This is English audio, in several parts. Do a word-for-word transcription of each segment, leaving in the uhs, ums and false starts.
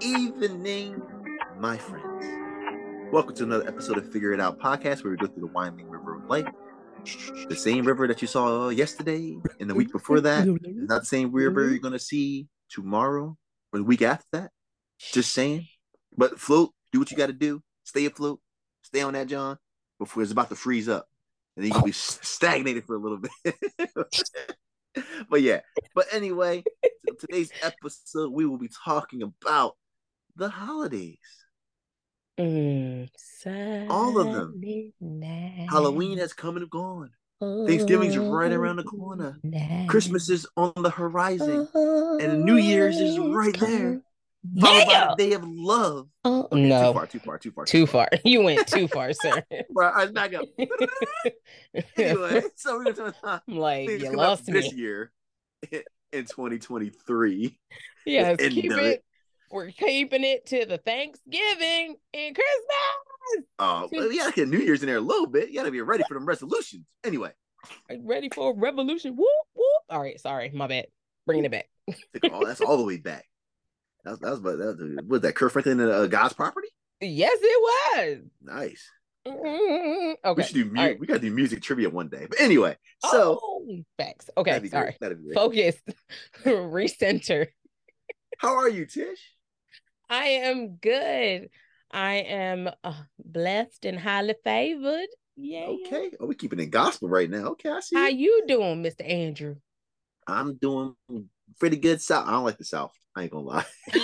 evening, my friends. Welcome to another episode of Figure It Out podcast, where we go through the winding river of life. The same river that you saw yesterday and the week before that is not the same river you're going to see tomorrow or the week after that. Just saying. But float, do what you got to do. Stay afloat. Stay on that, John, before it's about to freeze up. And then you're going to be stagnated for a little bit. But yeah. But anyway, so today's episode, we will be talking about the holidays. Mm, All of them. night. Halloween has come and gone. Thanksgiving's right around the corner. Christmas is on the horizon. And New Year's is right there. Followed by the Day of Love. Oh, okay, no. Too far, too far, too far. Too far. You went too far, sir. Bro, I back up. Anyway, so we're going to talk I'm like, you come lost up me. this year in twenty twenty-three. Yes, The end keep of it. it. We're keeping it to the Thanksgiving and Christmas. Oh, well, you gotta get New Year's in there a little bit. You gotta be ready for them resolutions. Anyway, Are you ready for a revolution? Whoop, whoop. All right, sorry, my bad. Bringing it back. oh, that's all the way back. That was, that was, that was, was that Kurt Franklin and uh, God's Property? Yes, it was. Nice. Mm-hmm. Okay. We should do mu- right. We gotta do music trivia one day. But anyway, so oh, facts. Okay, that'd be sorry. great. That'd be great. Focus. Recenter. How are you, Tish? I am good. I am uh, blessed and highly favored. Yeah. Okay. Oh, we keeping it gospel right now. Okay, I see. How it. you doing, Mister Andrew? I'm doing pretty good. South. I don't like the South. I ain't gonna lie.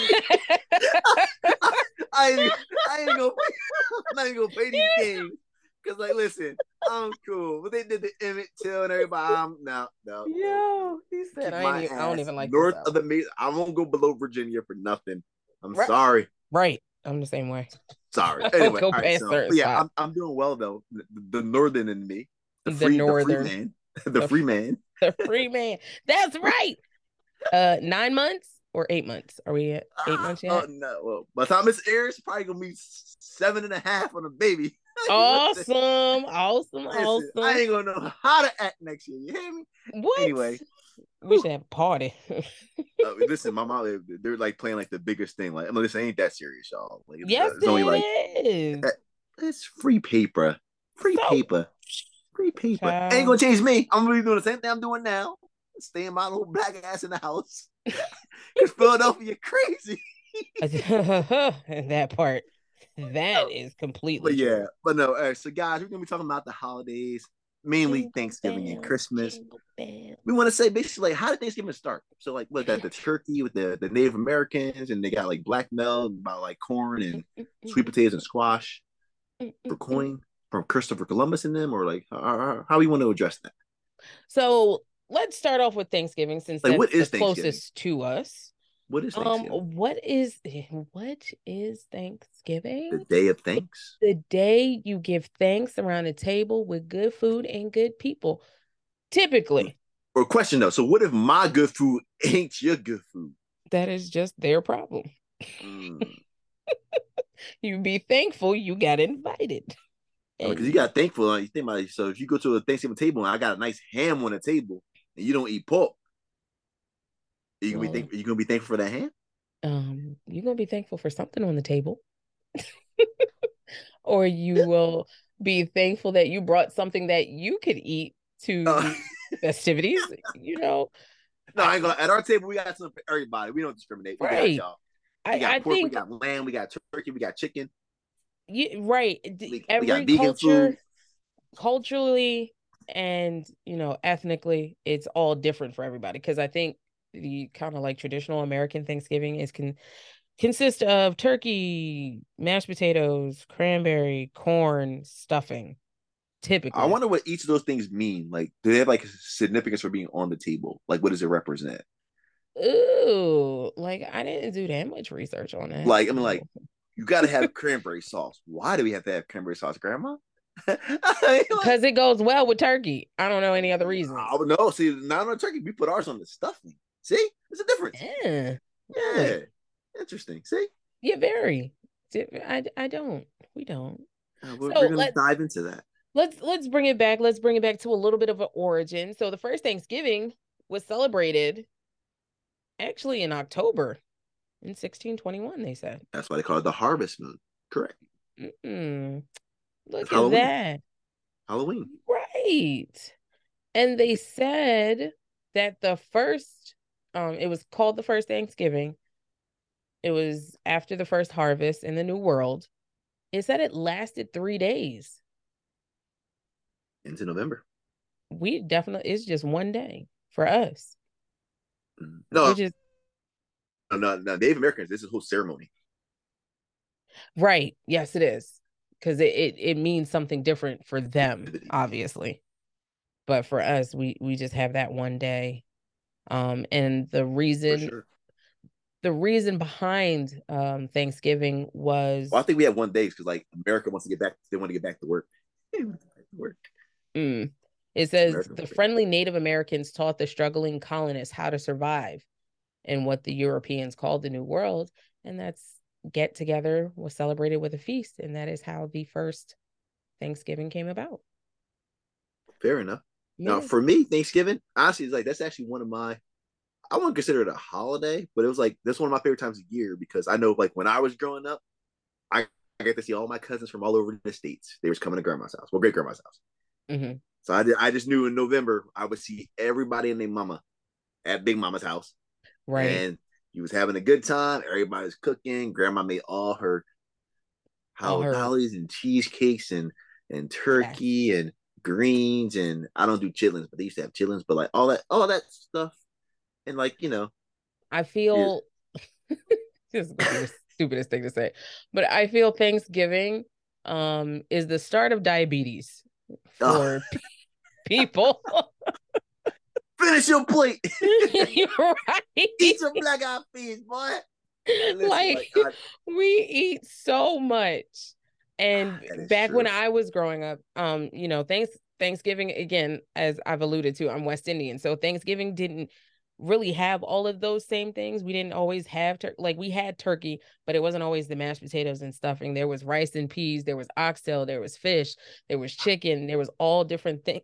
I ain't. I ain't gonna. I'm not even gonna play these games. Cause like, listen, I'm cool. But they did the Emmett Till and everybody. I'm no, no. Yo, he said Keep I, my ain't even, I don't ass even like north the of the Mason. I won't go below Virginia for nothing. I'm Right. sorry. Right. I'm the same way. Sorry. I don't Anyway, go all right, past so, certain but yeah, I'm, spots. I'm doing well though. The, the northern in me, the The free, the northern. free man, the, The- free man. The free man. That's right. Uh, nine months or eight months? Are we at eight months Oh yet? no! Well, by the time this airs, probably gonna be seven and a half on a baby. Awesome, awesome, Listen, awesome. I ain't gonna know how to act next year. You hear me? What? Anyway, we should have a party. uh, listen, my mom, they're, they're like playing like the biggest thing. Like, I mean, this ain't that serious, y'all. Like, yes, it's only it like is. it's free paper, free So- paper, free paper. Child. Ain't gonna change me. I'm gonna be doing the same thing I'm doing now. Staying my little black ass in the house. Cause Philadelphia crazy. That part. That is completely But yeah, true. but no. All right, so guys, we're gonna be talking about the holidays, mainly Jingle Thanksgiving and bells, Christmas. jingle bells. We want to say basically like, how did Thanksgiving start? So like, what that the turkey with the, the Native Americans, and they got like black milk about like corn and sweet potatoes and squash for coin from Christopher Columbus in them, or like how, how we want to address that? So let's start off with Thanksgiving, since Like, that's what is the Thanksgiving? closest to us. What is Um, Thanksgiving? what is what is Thanksgiving? The Day of Thanks. The day you give thanks around a table with good food and good people. Typically, Or question though, so what if my good food ain't your good food? that is just their problem. Mm. You be thankful you got invited. Because And you got thankful. Like, you think about it. So if you go to a Thanksgiving table and I got a nice ham on the table and you don't eat pork, are you gonna Well, be thank- are you gonna be thankful for that ham? um, you're gonna be thankful for something on the table. Or you will be thankful that you brought something that you could eat to Uh, the festivities, you know. no, I ain't gonna. At our table, we got something for everybody. We don't discriminate. We Right. got y'all. We I, got I pork. We think got lamb. We got turkey. We got chicken. you, right. D- We, we Every got vegan culture, food. culturally and, you know, ethnically, it's all different for everybody. Because I think the kind of like traditional American Thanksgiving is can consist of turkey, mashed potatoes, cranberry, corn, stuffing. Typically, I wonder what each of those things mean. Like, do they have like significance for being on the table? Like, what does it represent? Ooh, like I didn't do that much research on that. Like, I mean, like, you got to have cranberry sauce. Why do we have to have cranberry sauce, Grandma? I mean, like, Because it goes well with turkey. I don't know any other reasons. I would know. See, not on turkey. We put ours on the stuffing. See, there's a difference. Yeah, really? Yeah, interesting. See, Yeah, very. Di- I, I don't. We don't. Uh, we're, So we're gonna let's dive into that. let's let's bring it back. Let's bring it back to a little bit of an origin. So the first Thanksgiving was celebrated actually in October. in sixteen twenty-one, they said. That's why they call it the harvest moon. Correct. Mm-mm. It's Look at Halloween. that. Halloween. Right. And they said that the first, um, it was called the first Thanksgiving. It was after the first harvest in the New World. It said it lasted three days. Into November. We definitely, it's just one day for us. No, which is no, no, no. Native Americans, this is a whole ceremony. Right. Yes, it is. Because it, it, it means something different for them, obviously. But for us, we, we just have that one day. Um, and the reason sure. the reason behind um Thanksgiving was well, I think we have one day because like America wants to get back, they want to get back to work. work. Mm, it says America the friendly Native Americans taught the struggling colonists how to survive in what the Europeans called the New World, and that's get together was celebrated with a feast, and that is how the first Thanksgiving came about. Fair enough. Yeah. Now, for me, Thanksgiving, honestly, is like that's actually one of my, I wouldn't consider it a holiday, but it was like that's one of my favorite times of year because I know like when I was growing up, I, I got to see all my cousins from all over the states. They was coming to grandma's house, well, great grandma's house. Mm-hmm. So I did, I just knew in November I would see everybody and their mama at Big Mama's house, right? And you was having a good time. Everybody's cooking. Grandma made all her hollies and cheesecakes and and turkey yes. and greens and I don't do chitlins, but they used to have chitlins, but like all that all that stuff. And like, you know, I feel yeah. This is gonna be the stupidest thing to say, but I feel Thanksgiving um is the start of diabetes for oh. people. Finish your plate. You're right. Eat some black eyed peas, boy. Listen, like we eat so much. And back true. when I was growing up, um, you know, thanks Thanksgiving, again, as I've alluded to, I'm West Indian. So Thanksgiving didn't really have all of those same things. We didn't always have tur- like we had turkey, but it wasn't always the mashed potatoes and stuffing. There was rice and peas, there was oxtail, there was fish, there was chicken, there was all different things.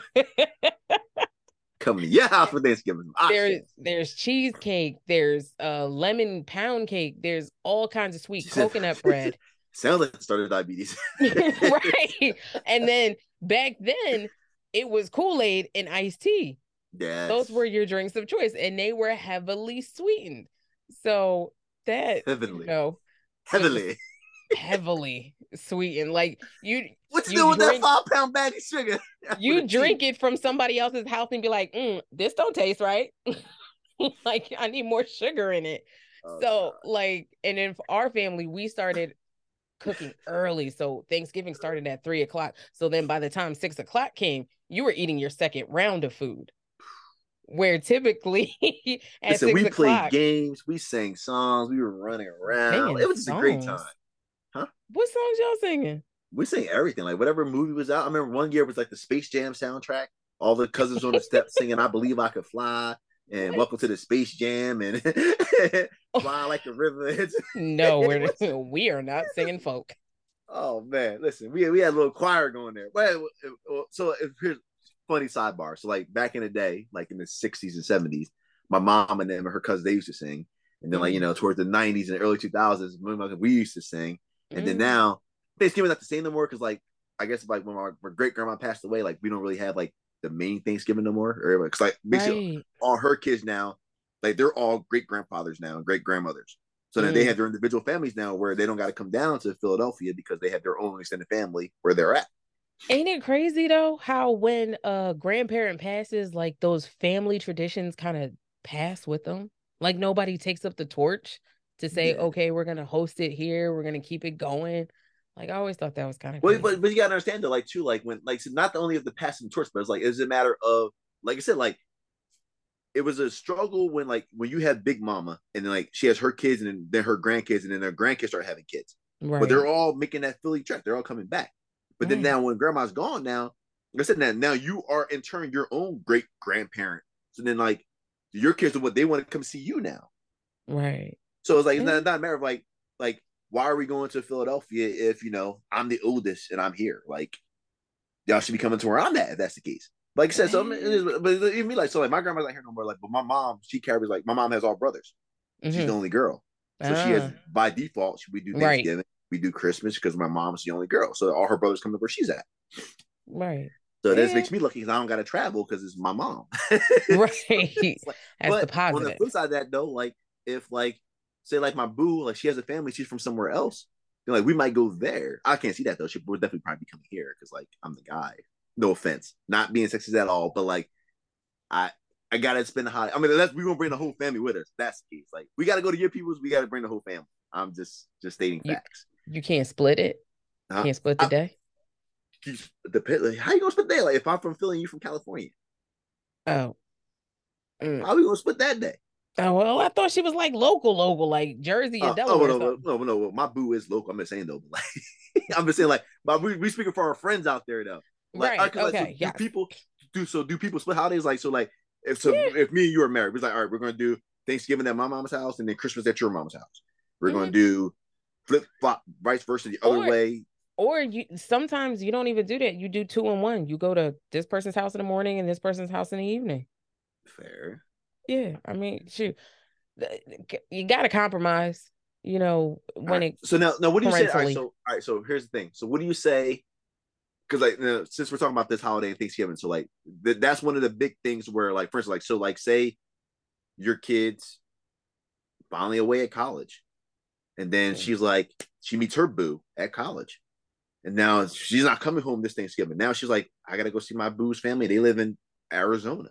Coming to your house for Thanksgiving. There's there's cheesecake, there's uh lemon pound cake, there's all kinds of sweet coconut bread. Sounds like it started diabetes. Right. And then back then it was Kool-Aid and iced tea. Yes. Those were your drinks of choice, and they were heavily sweetened. So that heavily, you know, heavily, heavily sweetened. Like you, what's you doing with that five pound bag of sugar? You drink tea. It from somebody else's house and be like, mm, "This don't taste right." Like I need more sugar in it. Oh, so God. Like, and in our family, we started cooking early. So Thanksgiving started at three o'clock. So then by the time six o'clock came, you were eating your second round of food. Where typically at Listen, six we o'clock, played games, we sang songs, we were running around. It was just songs. a great time. Huh? What songs y'all singing? We sang everything, like whatever movie was out. I remember one year it was like the Space Jam soundtrack. All the cousins on the steps singing I Believe I Could Fly and what? Welcome to the Space Jam and Fly Like the River. No, we're we are not singing folk. Oh man, listen, we we had a little choir going there. Well, so here's funny sidebar. So like back in the day, like in the sixties and seventies, my mom and them and her cousins, they used to sing. And then mm. like, you know, towards the nineties and the early two thousands, we used to sing. And mm. then now Thanksgiving not the same no more because like I guess like when my, my great grandma passed away, like we don't really have like the main Thanksgiving no more. Or because like basically right. all her kids now, like they're all great grandfathers now and great grandmothers. So then mm. they have their individual families now where they don't got to come down to Philadelphia because they have their own extended family where they're at. Ain't it crazy though how when a grandparent passes, like those family traditions kind of pass with them? Like nobody takes up the torch to say, yeah. okay, we're gonna host it here, we're gonna keep it going. Like I always thought that was kind of well, but but you gotta understand that, like too, like when like so not only of the passing the torch, but it's like it's a matter of like I said, like it was a struggle when like when you have Big Mama and then like she has her kids and then, then her grandkids and then their grandkids start having kids, right. But they're all making that Philly trek, they're all coming back. But then mm. now when grandma's gone now, like I said, now, now you are in turn your own great grandparent. So then like your kids are what they want to come see you now. Right. So it's like, it's not, not a matter of like, like, why are we going to Philadelphia if, you know, I'm the oldest and I'm here? Like, y'all should be coming to where I'm at if that's the case. Like I said, so it is, but even me, like, so like my grandma's not here no more. Like, but my mom, she carries like, my mom has all brothers. Mm-hmm. She's the only girl. So she has, Ah, by default, we do right, Thanksgiving, we do Christmas because my mom's the only girl. So all her brothers come to where she's at. right. So this Yeah, makes me lucky because I don't got to travel because it's my mom. right. Like, That's the but on the positive. flip side of that, though, like if like say like my boo, like she has a family, she's from somewhere else. Then like we might go there. I can't see that though. She would definitely probably be coming here because like I'm the guy. No offense, not being sexist at all, but like I I gotta spend the holiday. I mean, that's we gonna bring the whole family with us. That's the case. Like we gotta go to your people's. We gotta bring the whole family. I'm just just stating You facts. you can't split it. Uh, Can't split the I, day. depend, like, how you gonna split that? Like if I'm from Philly, and you from California, Oh. Mm. how we gonna split that day? Oh well, I thought she was like local, local, like Jersey or Uh, oh Delaware or no, no, something. no, no, no. My boo is local. I'm just saying though. But like, I'm just saying like, but we we speaking for our friends out there though. Like, Right. because like, so Okay. do Yes. people do so? Do people split holidays? Like, so like, if so, Yeah. if me and you are married, we're like, all right, we're gonna do Thanksgiving at my mom's house and then Christmas at your mom's house. We're gonna Hmm. do flip flop, vice versa, the other Or way. or you sometimes you don't even do that. You do two in one. You go to this person's house in the morning and this person's house in the evening. Fair. Yeah. I mean, shoot, you got to compromise. You know, All when right. it So now, now, what do you say? All right. parentally. So, all right. So here's the thing. So, what do you say? Because like, you know, since we're talking about this holiday and Thanksgiving, so like, th- that's one of the big things where, like, first, like, so like, say your kids finally away at college, and then she's like, she meets her boo at college, and now she's not coming home this Thanksgiving. Now she's like, I gotta go see my boo's family. They live in Arizona.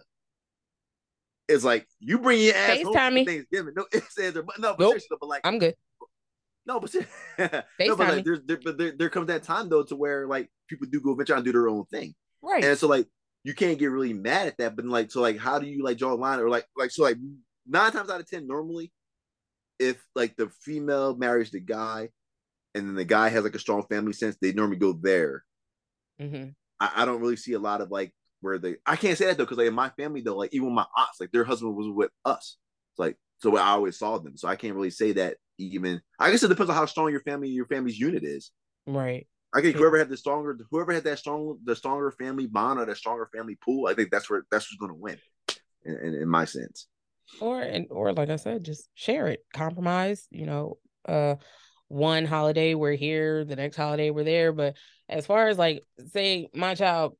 It's like you bring your ass home FaceTime for me. Thanksgiving. No, it says but no, but Nope. seriously, but like I'm good. no, but no, but FaceTime like me. there's there, but there, there comes that time though to where like people do go venture out and do their own thing, Right. and so like you can't get really mad at that. But like so like how do you like draw a line or like like so like nine times out of ten normally if like the female marries the guy and then the guy has like a strong family sense they normally go there. Mm-hmm. I, I don't really see a lot of like where they. I can't say that though because like in my family though, like even my aunts, like their husband was with us. It's like so I always saw them, so I can't really say that. Even I guess it depends on how strong your family, your family's unit is. Right. I think Yeah. whoever had the stronger, whoever had that strong, the stronger family bond or the stronger family pool, I think that's where that's what's going to win. In, in, in my sense. Or and or like I said, just share it. Compromise. You know, uh, one holiday we're here, the next holiday we're there. But as far as like, say my child,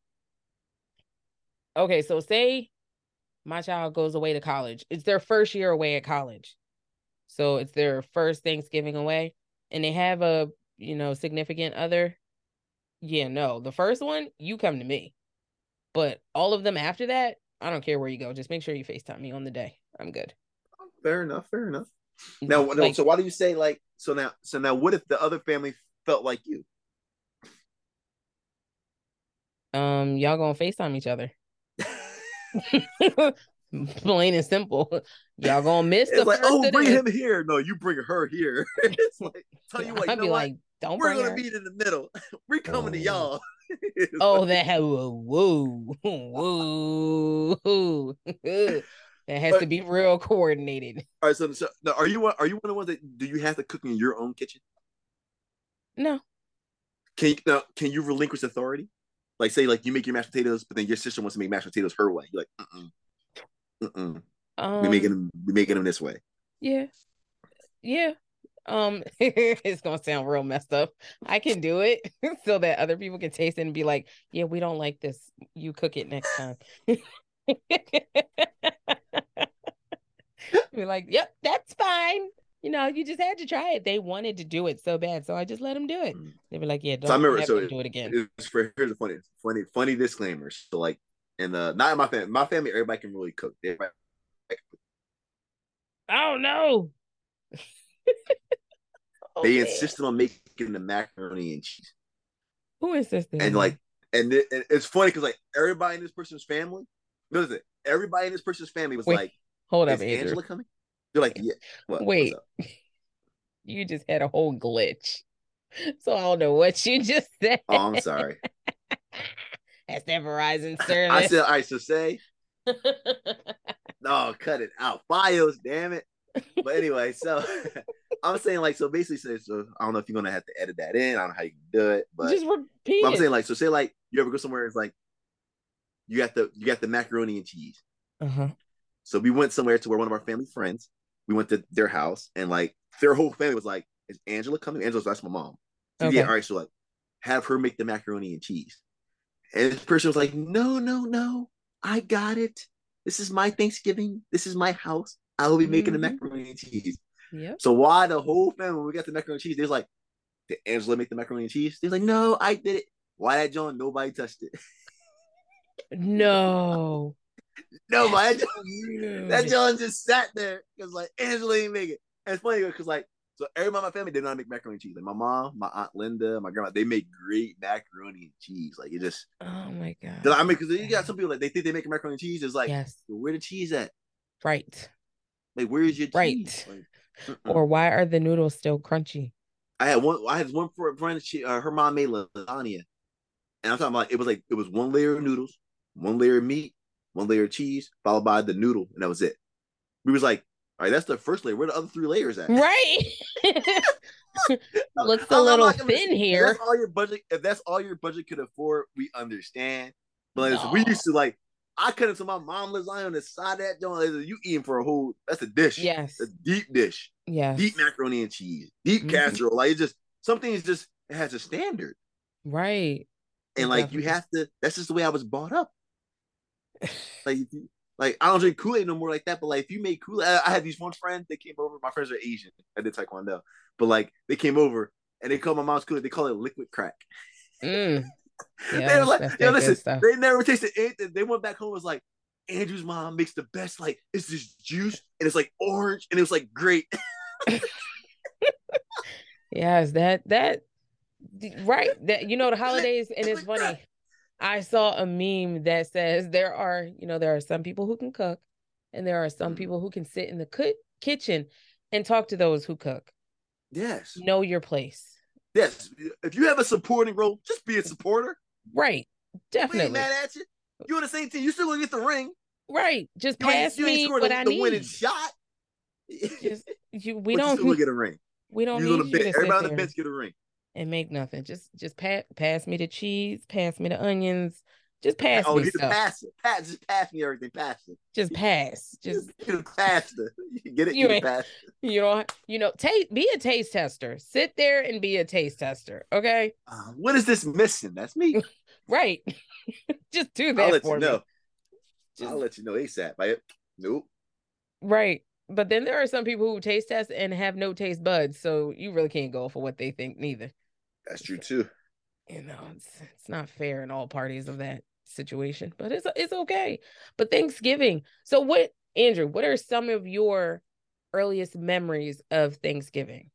okay, so say my child goes away to college. It's their first year away at college. So it's their first Thanksgiving away and they have a, you know, significant other. Yeah, no. The first one, you come to me. But all of them after that, I don't care where you go. Just make sure you FaceTime me on the day. I'm good. Fair enough. Fair enough. Now, no, Like, so why do you say like so now? So now, what if the other family felt like you? um, y'all gonna FaceTime each other. Plain and simple. Y'all gonna miss the It's like, first oh, of bring this. him here. No, you bring her here. It's like, tell you what, you I'd know be what? like, don't We're bring gonna her. meet in the middle. We're coming to Oh, y'all. oh, Like, that whoa, whoa, whoa. That has all to be real coordinated. right, so, so now, are you one- are you one of the ones that do you have to cook in your own kitchen? No. Can you now, can you relinquish authority? Like say like you make your mashed potatoes, but then your sister wants to make mashed potatoes her way. You're like, mm mm, mm we making Um, them we making them this way. yeah, yeah. Um, it's gonna sound real messed up. I can do it so that other people can taste it and be like, yeah, we don't like this. You cook it next time. Be like, yep, that's fine. You know, you just had to try it. They wanted to do it so bad, so I just let them do it. Mm. They were like, yeah, So I don't remember. have So them it, do it again. it's for here's a funny, funny, funny disclaimer. So like, and uh, not in my family. My family, everybody can really cook. Everybody, Oh no. Oh they man. insisted on making the macaroni and cheese, Who insisted and on that? like, and it, it's funny because like everybody in this person's family, what is it? Everybody in this person's family was Wait, like, hold up, "Is Andrew. Angela coming?" They're like, "Yeah." What? What's Wait, up? you just had a whole glitch. So I don't know what you just said. Oh, I'm sorry. That's their Verizon I said, service. "All right." So say, no, cut it out, Fios. Damn it. But anyway, so I'm saying like so basically so, so I don't know if you're gonna have to edit that in. I don't know how you can do it, but, Just but repeat I'm saying it. like so say like you ever go somewhere it's like you got the you got the macaroni and cheese. Uh-huh. So we went somewhere to where one of our family friends, we went to their house and like their whole family was like, "Is Angela coming?" Angela's that's my mom. So Okay. yeah, all right. So like, have her make the macaroni and cheese. And this person was like, "No, no, no, I got it. This is my Thanksgiving. This is my house. I will be making the Mm-hmm. macaroni and cheese." Yep. So why the whole family when we got the macaroni and cheese, they was like, "Did Angela make the macaroni and cheese?" They're like, "No, I did it." Why that John? Nobody touched it. No. Nobody. So That rude. John just sat there because like Angela ain't make it. And it's funny because like so everybody in my family did not make macaroni and cheese. Like my mom, my aunt Linda, my grandma, they make great macaroni and cheese. Like it just. Oh my Cause God. I mean, because you got some people like they think they make macaroni and cheese. It's like, Yes. where the cheese at? Right. Like, where's your cheese? Right. Like, or why are the noodles still crunchy? I had one. I had one friend. She, uh, her mom made lasagna, and I'm talking about it was like it was one layer of noodles, one layer of meat, one layer of cheese, followed by the noodle, and that was it. We was like, all right, that's the first layer. Where the other three layers at? Right. Looks a I'm, I'm little not gonna, thin if here. that's all your budget. If that's all your budget could afford, we understand. But like, No. we used to like. I cut into my mom lasagna on the side of that joint. You eating for a whole? That's a dish. Yes. A deep dish. Yes. Deep macaroni and cheese. Deep mm-hmm. casserole. Like it just some things just it has a standard. Right. And like definitely. You have to. That's just the way I was brought up. like, like I don't drink Kool-Aid no more like that. But like, if you make Kool-Aid, I, I had these one friends. They came over. My friends are Asian. I did Taekwondo, but like they came over and they called my mom's Kool-Aid. They call it liquid crack. Mm. Yeah, they were like, yo, listen. They never tasted anything. They went back home. Was like, Andrew's mom makes the best. Like, it's this juice and it's like orange and it was like great. Yes, that that right. That you know the holidays, and it's funny. I saw a meme that says there are, you know, there are some people who can cook, and there are some mm. people who can sit in the cook kitchen and talk to those who cook. Yes. Know your place. Yes. If you have a supporting role, just be a supporter. Right. Definitely. We ain't mad at you. You on the same team. You still gonna get the ring. Right. Just you pass you me what the, I the need. Winning shot. Just you. We but don't. You still gonna get a ring. We don't you need you to sit Everybody there on the bench get a ring and make nothing. Just just pass pass me the cheese. Pass me the onions. Just pass oh, me you stuff. Pass it. Pass. Just pass me everything. Pass it. Just pass. Just you pass it. You get it. You, you pass it. You know. You know. Taste. Be a taste tester. Sit there and be a taste tester. Okay. Uh, what is this missing? That's me. Right. Just do that I'll let for you know. me. Just... I'll let you know ASAP. I, nope. Right. But then there are some people who taste test and have no taste buds, so you really can't go for what they think neither. That's true too. You know, it's it's not fair in all parties of that situation, but it's it's okay. But Thanksgiving. So what, Andrew, what are some of your earliest memories of Thanksgiving?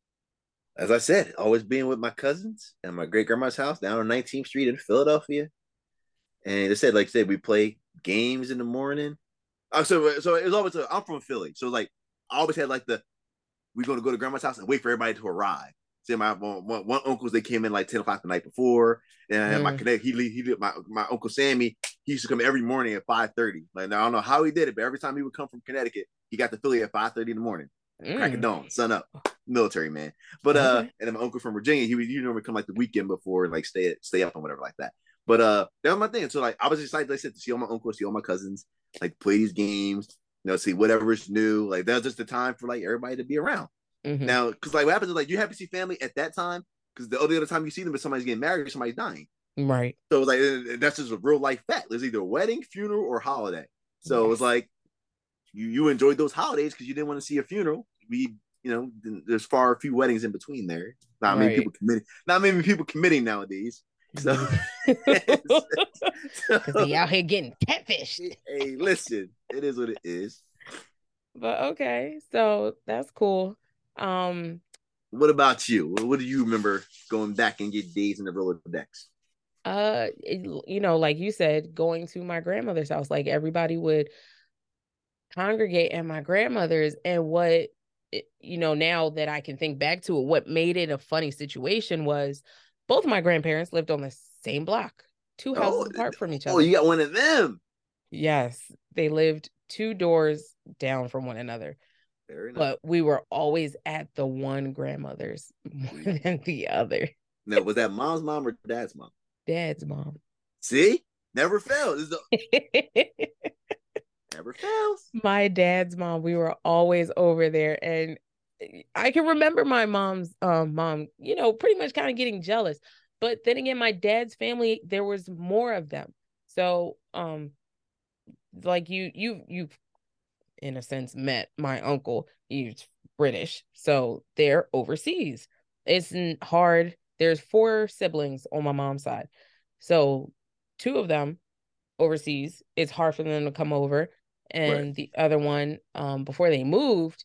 As I said, always being with my cousins at my great grandma's house down on nineteenth Street in Philadelphia. And it said, like I said, we play games in the morning. Uh, so, so it was always, a, I'm from Philly. So, like, I always had, like, the, we're going to go to grandma's house and wait for everybody to arrive. See, my one, one uncles, they came in, like, ten o'clock the night before. And mm. my connect, he, he, my, my Uncle Sammy, he used to come every morning at five thirty. Like, now, I don't know how he did it, but every time he would come from Connecticut, he got to Philly at five thirty in the morning. Mm. Crack of dawn, sun up. Military man. But, uh, okay. And then my uncle from Virginia, he would, you normally come, like, the weekend before and, like, stay, stay up and whatever like that. But uh, that was my thing. So like, I was excited, like I said, to see all my uncles, see all my cousins, like play these games, you know, see whatever's new. Like that was just the time for like everybody to be around. Mm-hmm. Now, because like what happens is like you have to see family at that time because the only other time you see them is somebody's getting married or somebody's dying. Right. So it was like that's just a real life fact. There's either a wedding, funeral, or holiday. So yes. It was like you you enjoyed those holidays because you didn't want to see a funeral. We you know there's far a few weddings in between there. Not right. many people committing. Not many people committing nowadays. So, so they out here getting catfished. Hey, listen, it is what it is. But okay, so that's cool. Um, what about you? What do you remember going back and get days in the Rolodex? Uh, it, you know, like you said, going to my grandmother's house, like everybody would congregate at my grandmother's, and what, you know, now that I can think back to it, what made it a funny situation was. Both of my grandparents lived on the same block, two houses oh, apart from each other. Oh, you got one of them. Yes, they lived two doors down from one another. Very nice. But we were always at the one grandmother's more than the other. Now, was that mom's mom or dad's mom? Dad's mom. See? Never fails. A... Never fails. My dad's mom, we were always over there. And I can remember my mom's um mom, you know, pretty much kind of getting jealous. But then again, my dad's family, there was more of them. So um like you you you in a sense met my uncle. He's British. So they're overseas. It's hard. There's four siblings on my mom's side. So two of them overseas. It's hard for them to come over. And Right. the other one, um, before they moved,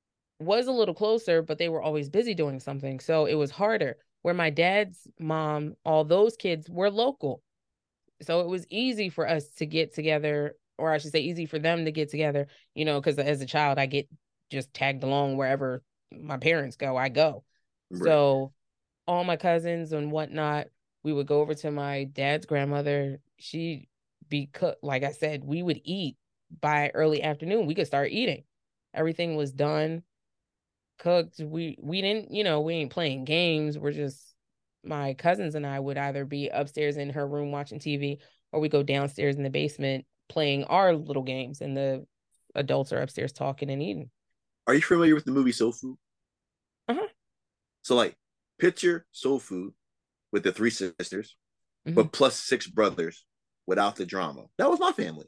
was a little closer, but they were always busy doing something. So it was harder. Where my dad's mom, all those kids were local. So it was easy for us to get together, or I should say easy for them to get together, you know, because as a child, I get just tagged along wherever my parents go, I go. Right. So all my cousins and whatnot, we would go over to my dad's grandmother. She be cooked. Like I said, we would eat by early afternoon. We could start eating. Everything was done, cooked. We we didn't, you know, we ain't playing games. We're just my cousins and I would either be upstairs in her room watching T V, or we go downstairs in the basement playing our little games, and the adults are upstairs talking and eating. Are you familiar with the movie Soul Food? Uh-huh. So like picture Soul Food with the three sisters, Mm-hmm. but plus six brothers without the drama. That was my family.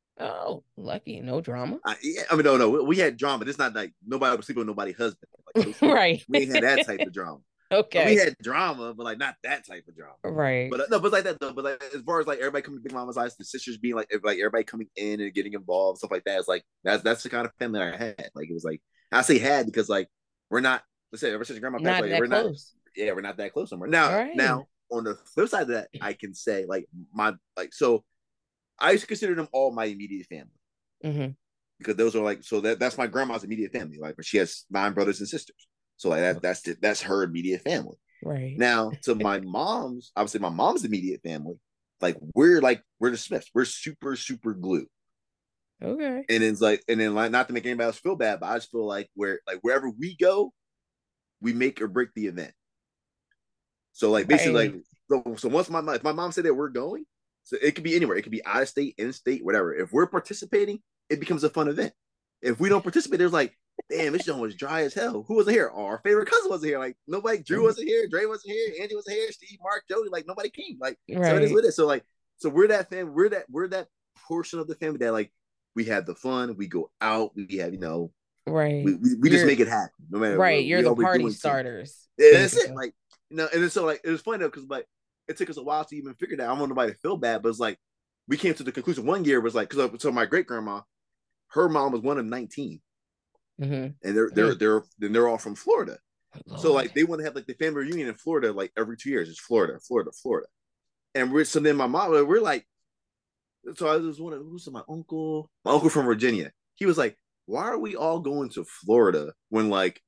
Oh, lucky, no drama. I, yeah, I mean, no, no, we had drama. It's not like nobody was sleeping with nobody's husband. Like, right. We ain't had that type of drama. Okay. We had drama, but like not that type of drama. Right. But uh, no, but like that though. But like as far as like everybody coming to Big Mama's house, the sisters being like like everybody coming in and getting involved, stuff like that. It's like that's that's the kind of family I had. Like it was like I say had because like we're not. Let's say ever since grandma passed away, that we're close. not. Yeah, we're not that close anymore. Now, Right. now on the flip side of that, I can say like my like so I used to consider them all my immediate family. Mm-hmm. Because those are like so that that's my grandma's immediate family. Like she has nine brothers and sisters, so like that that's that's her immediate family. Right. Now to my mom's, obviously my mom's immediate family, like we're like we're the Smiths. We're super super glue. Okay. And it's like and then like not to make anybody else feel bad, but I just feel like where like wherever we go, we make or break the event. So like basically right. like so, so once my if my mom said that we're going, so it could be anywhere. It could be out of state, in state, whatever. If we're participating, it becomes a fun event. If we don't participate, there's like, damn, this joint was dry as hell. Who wasn't here? Oh, our favorite cousin wasn't here. Like nobody, Drew wasn't here, Dre wasn't here, Angie wasn't here, Steve, Mark, Jody. Like nobody came. Like right. So it is with it. So like, so we're that family. We're that we're that portion of the family that like we have the fun. We go out. We have you know, right. We we, we just make it happen. No matter right. What, You're the party starters. Yeah, that's it. Like you know, and then so like it was funny though because like it took us a while to even figure that. I don't want nobody to feel bad, but it's like we came to the conclusion one year was like because so my great grandma, her mom was one of nineteen, mm-hmm. and they're they're mm-hmm. they're then they're all from Florida, Lord. So like they want to have like the family reunion in Florida like every two years. It's Florida, Florida, Florida, and we're so then my mom we're like, so I was one of who's my uncle, my uncle from Virginia. He was like, why are we all going to Florida when like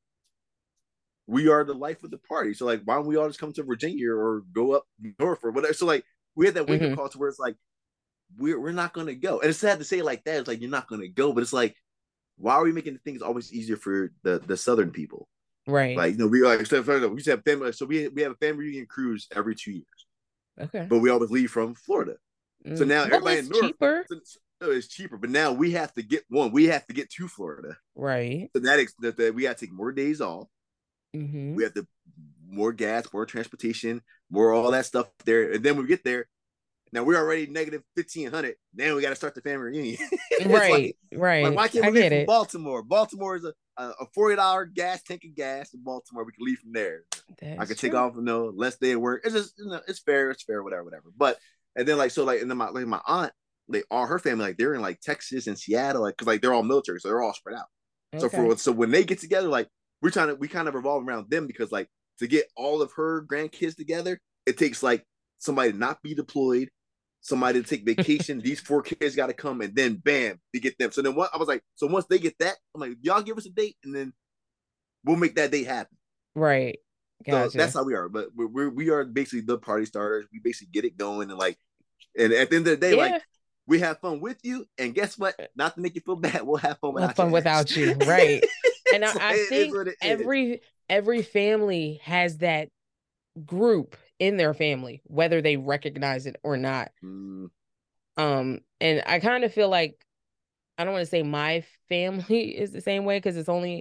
we are the life of the party? So like why don't we all just come to Virginia or go up north or whatever? So like we had that wake up mm-hmm. call to where it's like. We're we're not gonna go, and it's sad to say it like that. It's like you're not gonna go, but it's like, why are we making things always easier for the the Southern people? Right. Like you know, we like we used to have family, so we we have a family reunion cruise every two years. Okay. But we always leave from Florida, mm. so now well, everybody it's in North, cheaper. So it's cheaper, but now we have to get one. We have to get to Florida, right? So that that, that we have to take more days off. Mm-hmm. We have to more gas, more transportation, more all that stuff there, and then when we get there. Now we're already negative fifteen hundred. Then we got to start the family reunion. right, like, right. Like, why can't we leave from it. Baltimore? Baltimore is a, a forty dollar gas tank of gas in Baltimore. We can leave from there. That's I can true. take off, you know, less day of work. It's just, you know, it's fair. It's fair, whatever, whatever. But, and then like, so like, and then my, like my aunt, like all her family, like they're in like Texas and Seattle, like, cause like they're all military. So they're all spread out. Okay. So for, so when they get together, like we're trying to, we kind of revolve around them because like to get all of her grandkids together, it takes like somebody to not be deployed, somebody to take vacation. These four kids got to come, and then bam, they get them. So then what? I was like, so once they get that, I'm like, y'all give us a date, and then we'll make that date happen. Right. Gotcha. So that's how we are. But we're, we're we are basically the party starters. We basically get it going, and like, and at the end of the day, yeah. like we have fun with you. And guess what? Not to make you feel bad, we'll have fun we'll without have fun you. without you. Right. And so I, I think every is. every family has that group in their family, whether they recognize it or not. Mm. Um, and I kind of feel like I don't want to say my family is the same way because it's only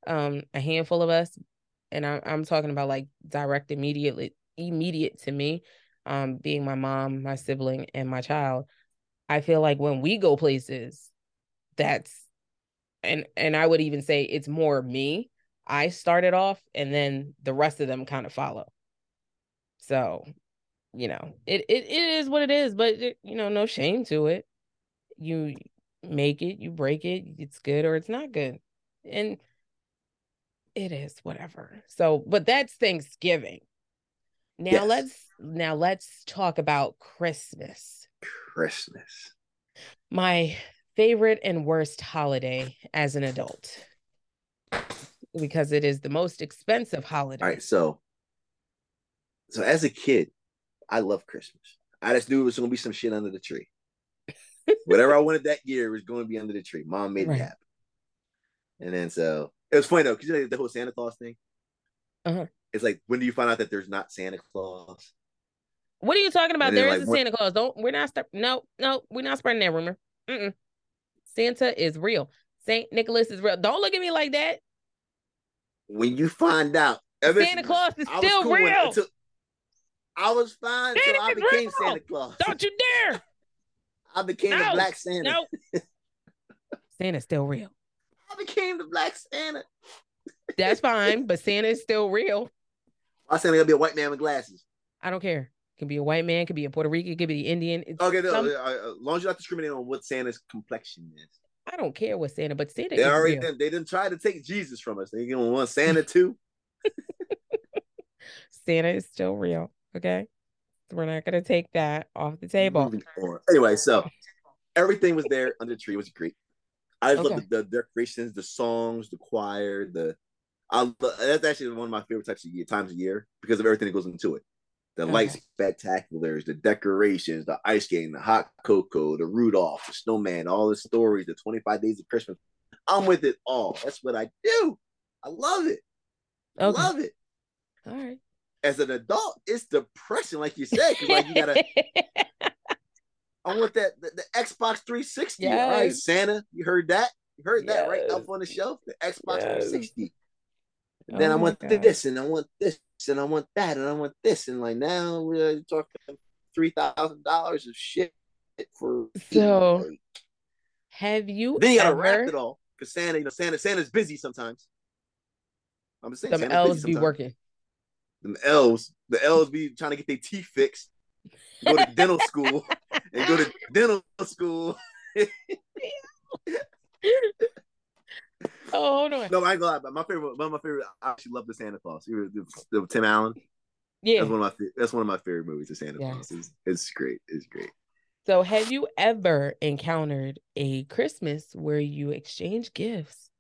um, a handful of us, and I, I'm talking about like direct, immediately, immediate to me, um, being my mom, my sibling, and my child. I feel like when we go places, that's and and I would even say it's more me. I started off, and then the rest of them kind of follow. So, you know, it it, it is what it is, but it, you know, no shame to it. You make it, you break it, it's good or it's not good. And it is whatever. So, but that's Thanksgiving. Now yes. let's now let's talk about Christmas. Christmas. My favorite and worst holiday as an adult. Because it is the most expensive holiday. All right, so so as a kid, I love Christmas. I just knew it was gonna be some shit under the tree. Whatever I wanted that year was going to be under the tree. Mom made right. it happen. And then so it was funny though, because you know the whole Santa Claus thing. Uh-huh. It's like, when do you find out that there's not Santa Claus? What are you talking about? There is like, a Santa Claus. Don't we're not st- no no we're not spreading that rumor. Mm-mm. Santa is real. Saint Nicholas is real. Don't look at me like that. When you find out, Santa Claus is still cool real. Until, I was fine until I became real. Santa Claus. Don't you dare! I became no, the Black Santa. No, Santa's still real. I became the Black Santa. That's fine, but Santa is still real. I Santa gonna be a white man with glasses. I don't care. It can be a white man, could be a Puerto Rican, could be Indian. It's okay, no, some... as long as you're not discriminating on what Santa's complexion is. I don't care what Santa, but Santa they is already real. Didn't, they didn't try to take Jesus from us. They gonna want Santa too. Santa is still real. Okay, we're not gonna take that off the table. Anyway, so everything was there under the tree. It was great. I just okay. love the, the decorations, the songs, the choir, the. I that's actually one of my favorite types of year, times of year because of everything that goes into it. The okay. light spectaculars, the decorations, the ice skating, the hot cocoa, the Rudolph, the snowman, all the stories, the twenty-five days of Christmas. I'm with it all. That's what I do. I love it. I okay. love it. All right. As an adult, it's depressing, like you said, because like you gotta. I want that the, the Xbox three sixty. Yes. All right, Santa, you heard that? You heard yes. that right up on the shelf? The Xbox yes. three sixty. And oh then I want God. this, and I want this, and I want that, and I want this, and like now we're talking three thousand dollars of shit for. So, like, have you? Then you gotta ever... wrap it all because Santa, you know, Santa, Santa's busy sometimes. I'm just saying, some Santa's elves be working. Them elves, the elves be trying to get their teeth fixed, go to dental school, and go to dental school. Oh, hold on. No, I ain't gonna lie. But my favorite, one of my favorite. I actually love the Santa Claus. You the, the, Tim Allen. Yeah, that's one of my. That's one of my favorite movies. The Santa yes. Claus. It's, it's great. It's great. So, have you ever encountered a Christmas where you exchange gifts,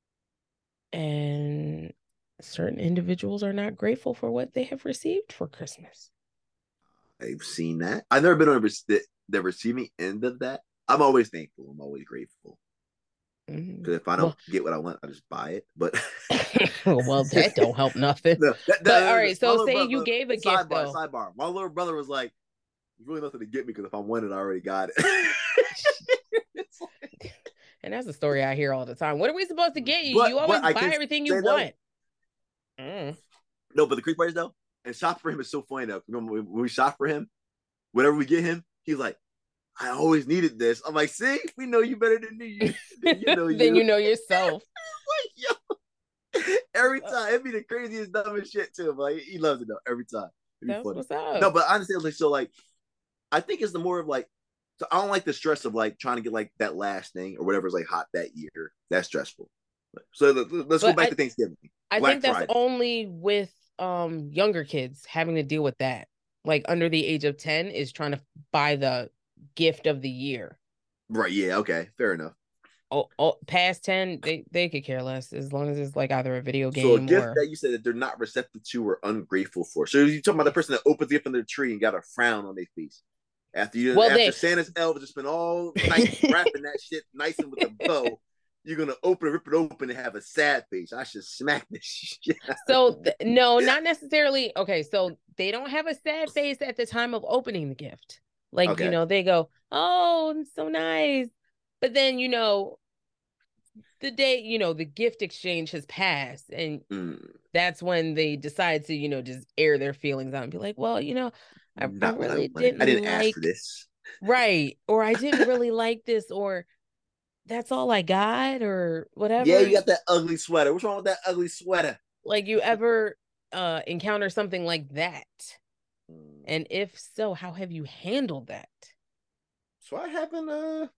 and certain individuals are not grateful for what they have received for Christmas? I've seen that. I've never been on the, the receiving end of that. I'm always thankful. I'm always grateful. Because mm-hmm. if I don't well, get what I want, I just buy it. But well, that don't help nothing. No, that, that, but all right, so say brother, you gave a sidebar, gift. Though. Sidebar. My little brother was like, "There's really nothing to get me because if I want it, I already got it." like... And that's a story I hear all the time. What are we supposed to get you? But, you always buy everything you want. Mm. No, but the creep part is though, and shop for him is so funny though. Remember when we shop for him, whenever we get him, he's like, I always needed this. I'm like, see, we know you better than you. Than you know, you. Then you know yourself. Like, yo, every time it'd be the craziest, dumbest shit too. But like, he loves it though. Every time. That's funny. What's up. No, but honestly, like, so like, I think it's the more of like, so I don't like the stress of like trying to get like that last thing or whatever's like hot that year. That's stressful. So let's but go back I, to Thanksgiving. I Black think that's Friday. Only with um younger kids having to deal with that. Like under the age of ten is trying to buy the gift of the year. Right. Yeah. Okay. Fair enough. Oh, oh past ten, they they could care less as long as it's like either a video game. So a gift or... that you said that they're not receptive to or ungrateful for. So you're talking about the person that opens the gift under the tree and got a frown on their face after you well, after they... Santa's elves just spent all night wrapping that shit nice and with a bow. You're gonna open it, rip it open, and have a sad face. I should smack this shit. So th- no, not necessarily. Okay, so they don't have a sad face at the time of opening the gift. Like okay. you know, they go, "Oh, it's so nice," but then you know, the day, you know, the gift exchange has passed, and mm, that's when they decide to, you know, just air their feelings out and be like, well, you know, I, I not what I really wanted. didn't I didn't ask for like, this. right, or I didn't really like this, or that's all I got, or Yeah, whatever. you got that ugly sweater. What's wrong with that ugly sweater? Like, you ever uh encounter something like that? Mm. And if so, how have you handled that? So I haven't uh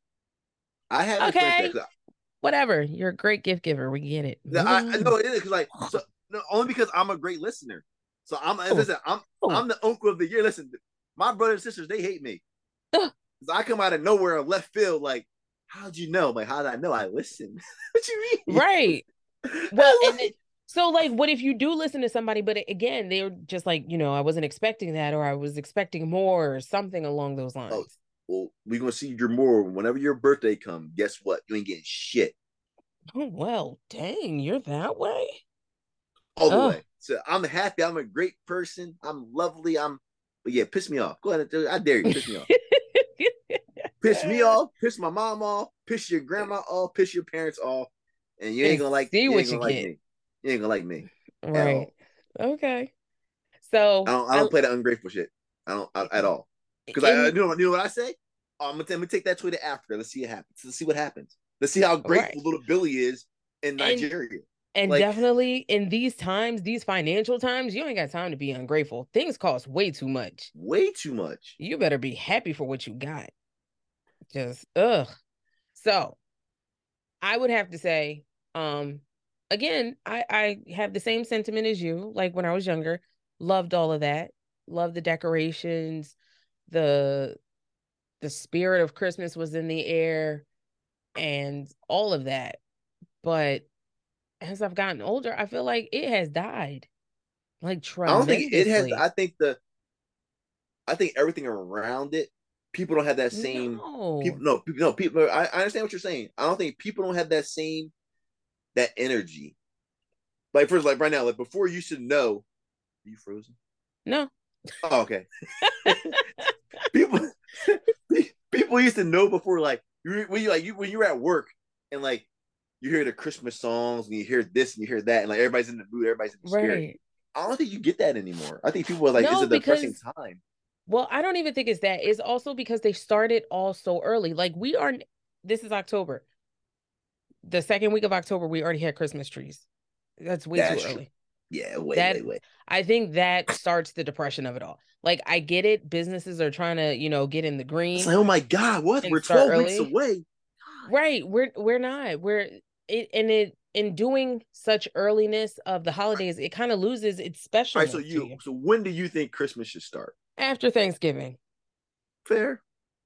I haven't experienced that. Okay, 'Cause whatever. You're a great gift giver. We get it. I, Moving I know on. it is because like so no, only because I'm a great listener. So I'm as I Oh, said, I'm oh, I'm the uncle of the year. Listen, my brothers and sisters, they hate me. ugh, Because I come out of nowhere of left field, like, how'd you know? Like, how did I know? I listened. What you mean? right. Well, and it, so like, what if you do listen to somebody, but again, they're just like, you know, I wasn't expecting that, or I was expecting more, or something along those Oh, lines. well, we're gonna see your more whenever your birthday comes. Guess what? You ain't getting shit Oh, well, dang, you're that way. all the Oh, way. So I'm happy. I'm a great person. I'm lovely. I'm, but yeah, piss me off. Go ahead. I dare you. Piss me off. Piss me off. Piss my mom off. Piss your grandma off. Piss your parents off. And you ain't and gonna like. see You ain't what you gonna like get. me. You ain't gonna like me at Right. all. Okay. I So don't. I I don't play that ungrateful shit. I don't I, at all. Because I, I in you know, you know what I say. Oh, I'm, gonna, I'm gonna take that tweet to Africa. Let's see what happens. Let's see what happens. Let's see how right. grateful little Billy is in And Nigeria. and Like definitely in these times, these financial times, you ain't got time to be ungrateful. Things cost way too much. way too much. You better be happy for what you got. Just ugh. So I would have to say, um, again, I I have the same sentiment as you. Like when I was younger, loved all of that. Loved the decorations, the the spirit of Christmas was in the air, and all of that. But as I've gotten older, I feel like it has died, like I don't think it has. tremendously. I think the. I think everything around it. People don't have that same. People No, no. People no. People. I, I understand what you're saying. I don't think people don't have that same that energy. Like first, like right now, like before, you should know. Are you frozen? no, Oh, okay. people people used to know before, like you when you like you when you're at work and like you hear the Christmas songs and you hear this and you hear that and like everybody's in the mood, everybody's in the spirit. right. I don't think you get that anymore. I think people are like, it's No, a depressing because, time. well, I don't even think it's that. It's also because they started all so early. Like we are, this is October. The second week of October, we already had Christmas trees. That's way too That's true. early. Yeah, wait, That wait, wait. I think that starts the depression of it all. Like I get it, businesses are trying to, you know, get in the It's green like, oh my god, what? and We're start twelve weeks early. away. Right. We're we're not. We're it and it in doing such earliness of the holidays, it kind of loses its All right, so specialness to you, you. so when do you think Christmas should start? After Thanksgiving. Fair.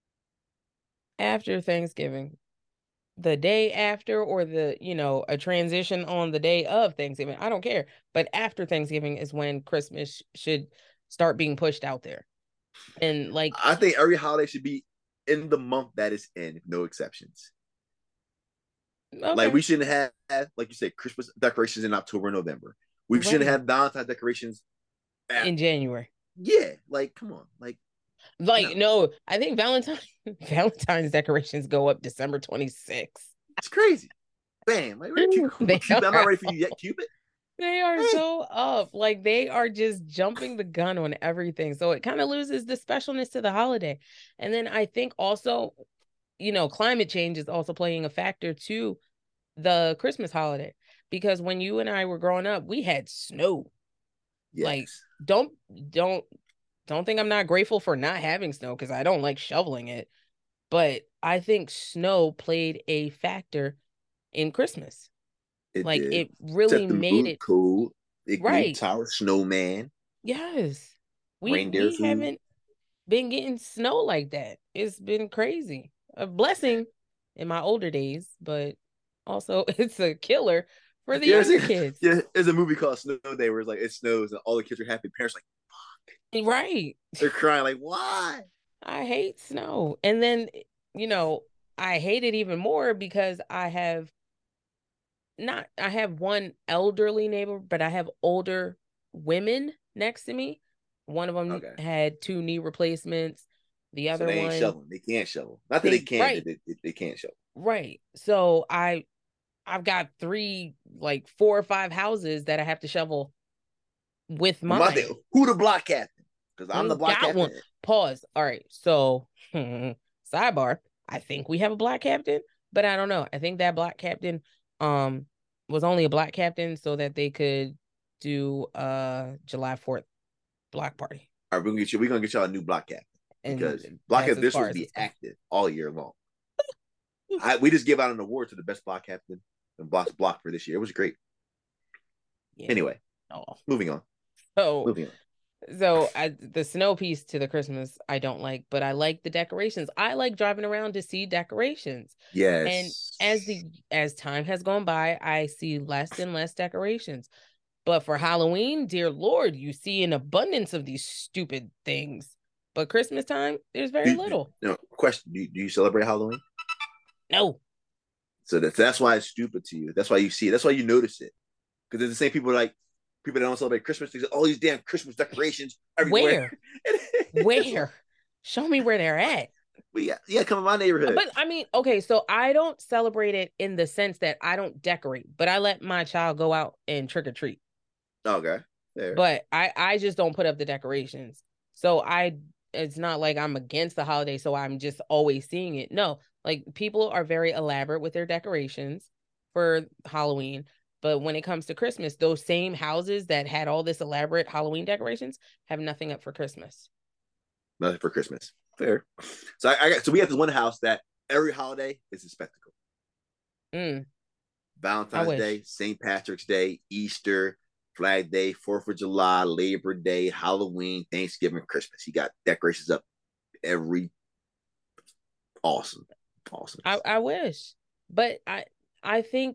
After Thanksgiving. The day after, or the, you know, a transition on the day of Thanksgiving. I don't care. But after Thanksgiving is when Christmas should start being pushed out there. And like, I think every holiday should be in the month that it's in, no exceptions. Like okay, we shouldn't have, like you said, Christmas decorations in October, November. We shouldn't right. have Valentine's decorations. At, In January. yeah, like come on, like Like, no, no, I think Valentine Valentine's decorations go up December twenty-sixth. it's crazy. Bam, like where They Cupid? I'm not are ready for you yet, Cupid. they are Hey, so up. Like they are just jumping the gun on everything. So it kind of loses the specialness to the holiday. And then I think also, you know, climate change is also playing a factor to the Christmas holiday. Because when you and I were growing up, we had snow. Like, yes, don't don't don't think I'm not grateful for not having snow because I don't like shoveling it. But I think snow played a factor in Christmas. it Like did it really set the made mood it cold. Igloo right. tower, snowman, Yes. We reindeer we food. haven't been getting snow like that. It's been crazy. A blessing in my older days, but also it's a killer for the Yeah, younger there's a, kids. yeah, there's a movie called Snow Day where it's like it snows and all the kids are happy. Parents are like Right. they're crying like why? I hate snow. And then, you know, I hate it even more because I have not, I have one elderly neighbor, but I have older women next to me. One of them Okay, had two knee replacements. The so other they ain't one, shoveling. They can't shovel. Not that they they, can't. They, right, they, they can't shovel. right. So I, I've got three, like four or five houses that I have to shovel with mine. My thing, who the block captain? Because I'm the block got captain. One. Pause. All right. So, sidebar. I think we have a black captain, but I don't know. I think that black captain um was only a black captain so that they could do uh July fourth block party. All right, we're gonna get you. We're gonna get y'all a new block captain because block captain this will be active all year long. I, we just give out an award to the best block captain and block block for this year. It was great. Yeah. Anyway, oh. moving on. So moving on. So I, the snow piece to the Christmas, I don't like, but I like the decorations. I like driving around to see decorations. Yes. And as the as time has gone by, I see less and less decorations. But for Halloween, dear Lord, you see an abundance of these stupid things. But Christmas time, there's very do, little. No question: do, do you celebrate Halloween? No. So that's that's why it's stupid to you. That's why you see it. That's why you notice it. Because there's the same people like. People that don't celebrate Christmas, they say, all these damn Christmas decorations everywhere. Where? Where? Show me where they're at. Well, yeah, yeah, come in my neighborhood. But I mean, okay, so I don't celebrate it in the sense that I don't decorate, but I let my child go out and trick or treat. Okay. There. But I, I just don't put up the decorations. So I, it's not like I'm against the holiday, so I'm just always seeing it. No, like people are very elaborate with their decorations for Halloween. But when it comes to Christmas, those same houses that had all this elaborate Halloween decorations have nothing up for Christmas. Nothing for Christmas. Fair. So I, I got. So we have this one house that every holiday is a spectacle. Mm. Valentine's Day, Saint Patrick's Day, Easter, Flag Day, Fourth of July, Labor Day, Halloween, Thanksgiving, Christmas. He got decorations up every. Awesome, awesome. I, I wish, but I I think.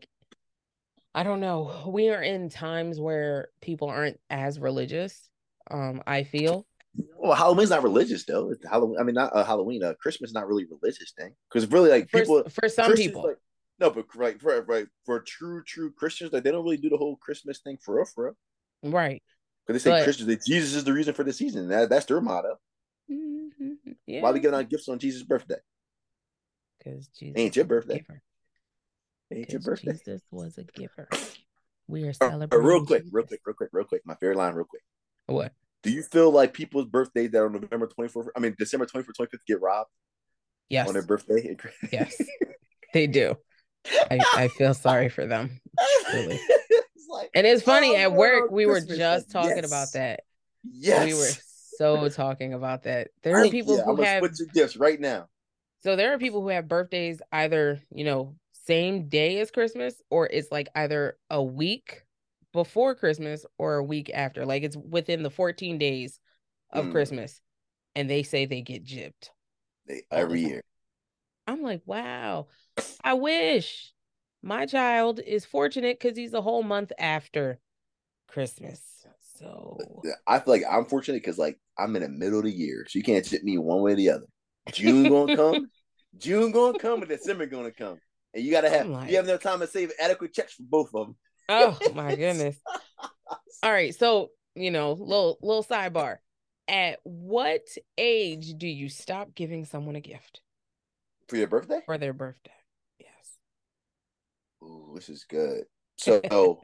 I don't know. We are in times where people aren't as religious. Um, I feel. Well, Halloween's not religious though. It's Halloween. I mean, not uh, Halloween. Uh, Christmas is not really a religious thing because really, like people for, for some Christians, people. Like, no, but right, for right for true true Christians, like they don't really do the whole Christmas thing for real, for real. Right. Because they say but, Christians, that Jesus is the reason for the season. That that's their motto. Mm-hmm, yeah. Why are we giving out gifts on Jesus' birthday? Because Jesus ain't your birthday. Ain't your birthday. Jesus was a giver. We are celebrating. Uh, uh, real quick, Jesus. real quick, real quick, real quick. My favorite line, real quick. What? Do you feel like people's birthdays that are November twenty-fourth, I mean December twenty-fourth, twenty-fifth get robbed? Yes. On their birthday? Yes. They do. I, I feel sorry for them. Really. Like, and it's funny, oh, at work, we Christmas were just like, talking yes. about that. Yes. We were so talking about that. There are people yeah, who I'm have split your gifts right now. So there are people who have birthdays either, you know, same day as Christmas, or it's like either a week before Christmas or a week after. Like it's within the fourteen days of mm. Christmas. And they say they get gypped. They, every year. I'm like, wow. I wish. My child is fortunate because he's a whole month after Christmas. So I feel like I'm fortunate because like I'm in the middle of the year. So you can't chip me one way or the other. June gonna come. June gonna come and December gonna come. And you gotta have like, you have enough time to save adequate checks for both of them. Oh my goodness. All right. So, you know, little little sidebar. At what age do you stop giving someone a gift? For your birthday? For their birthday. Yes. Ooh, this is good. So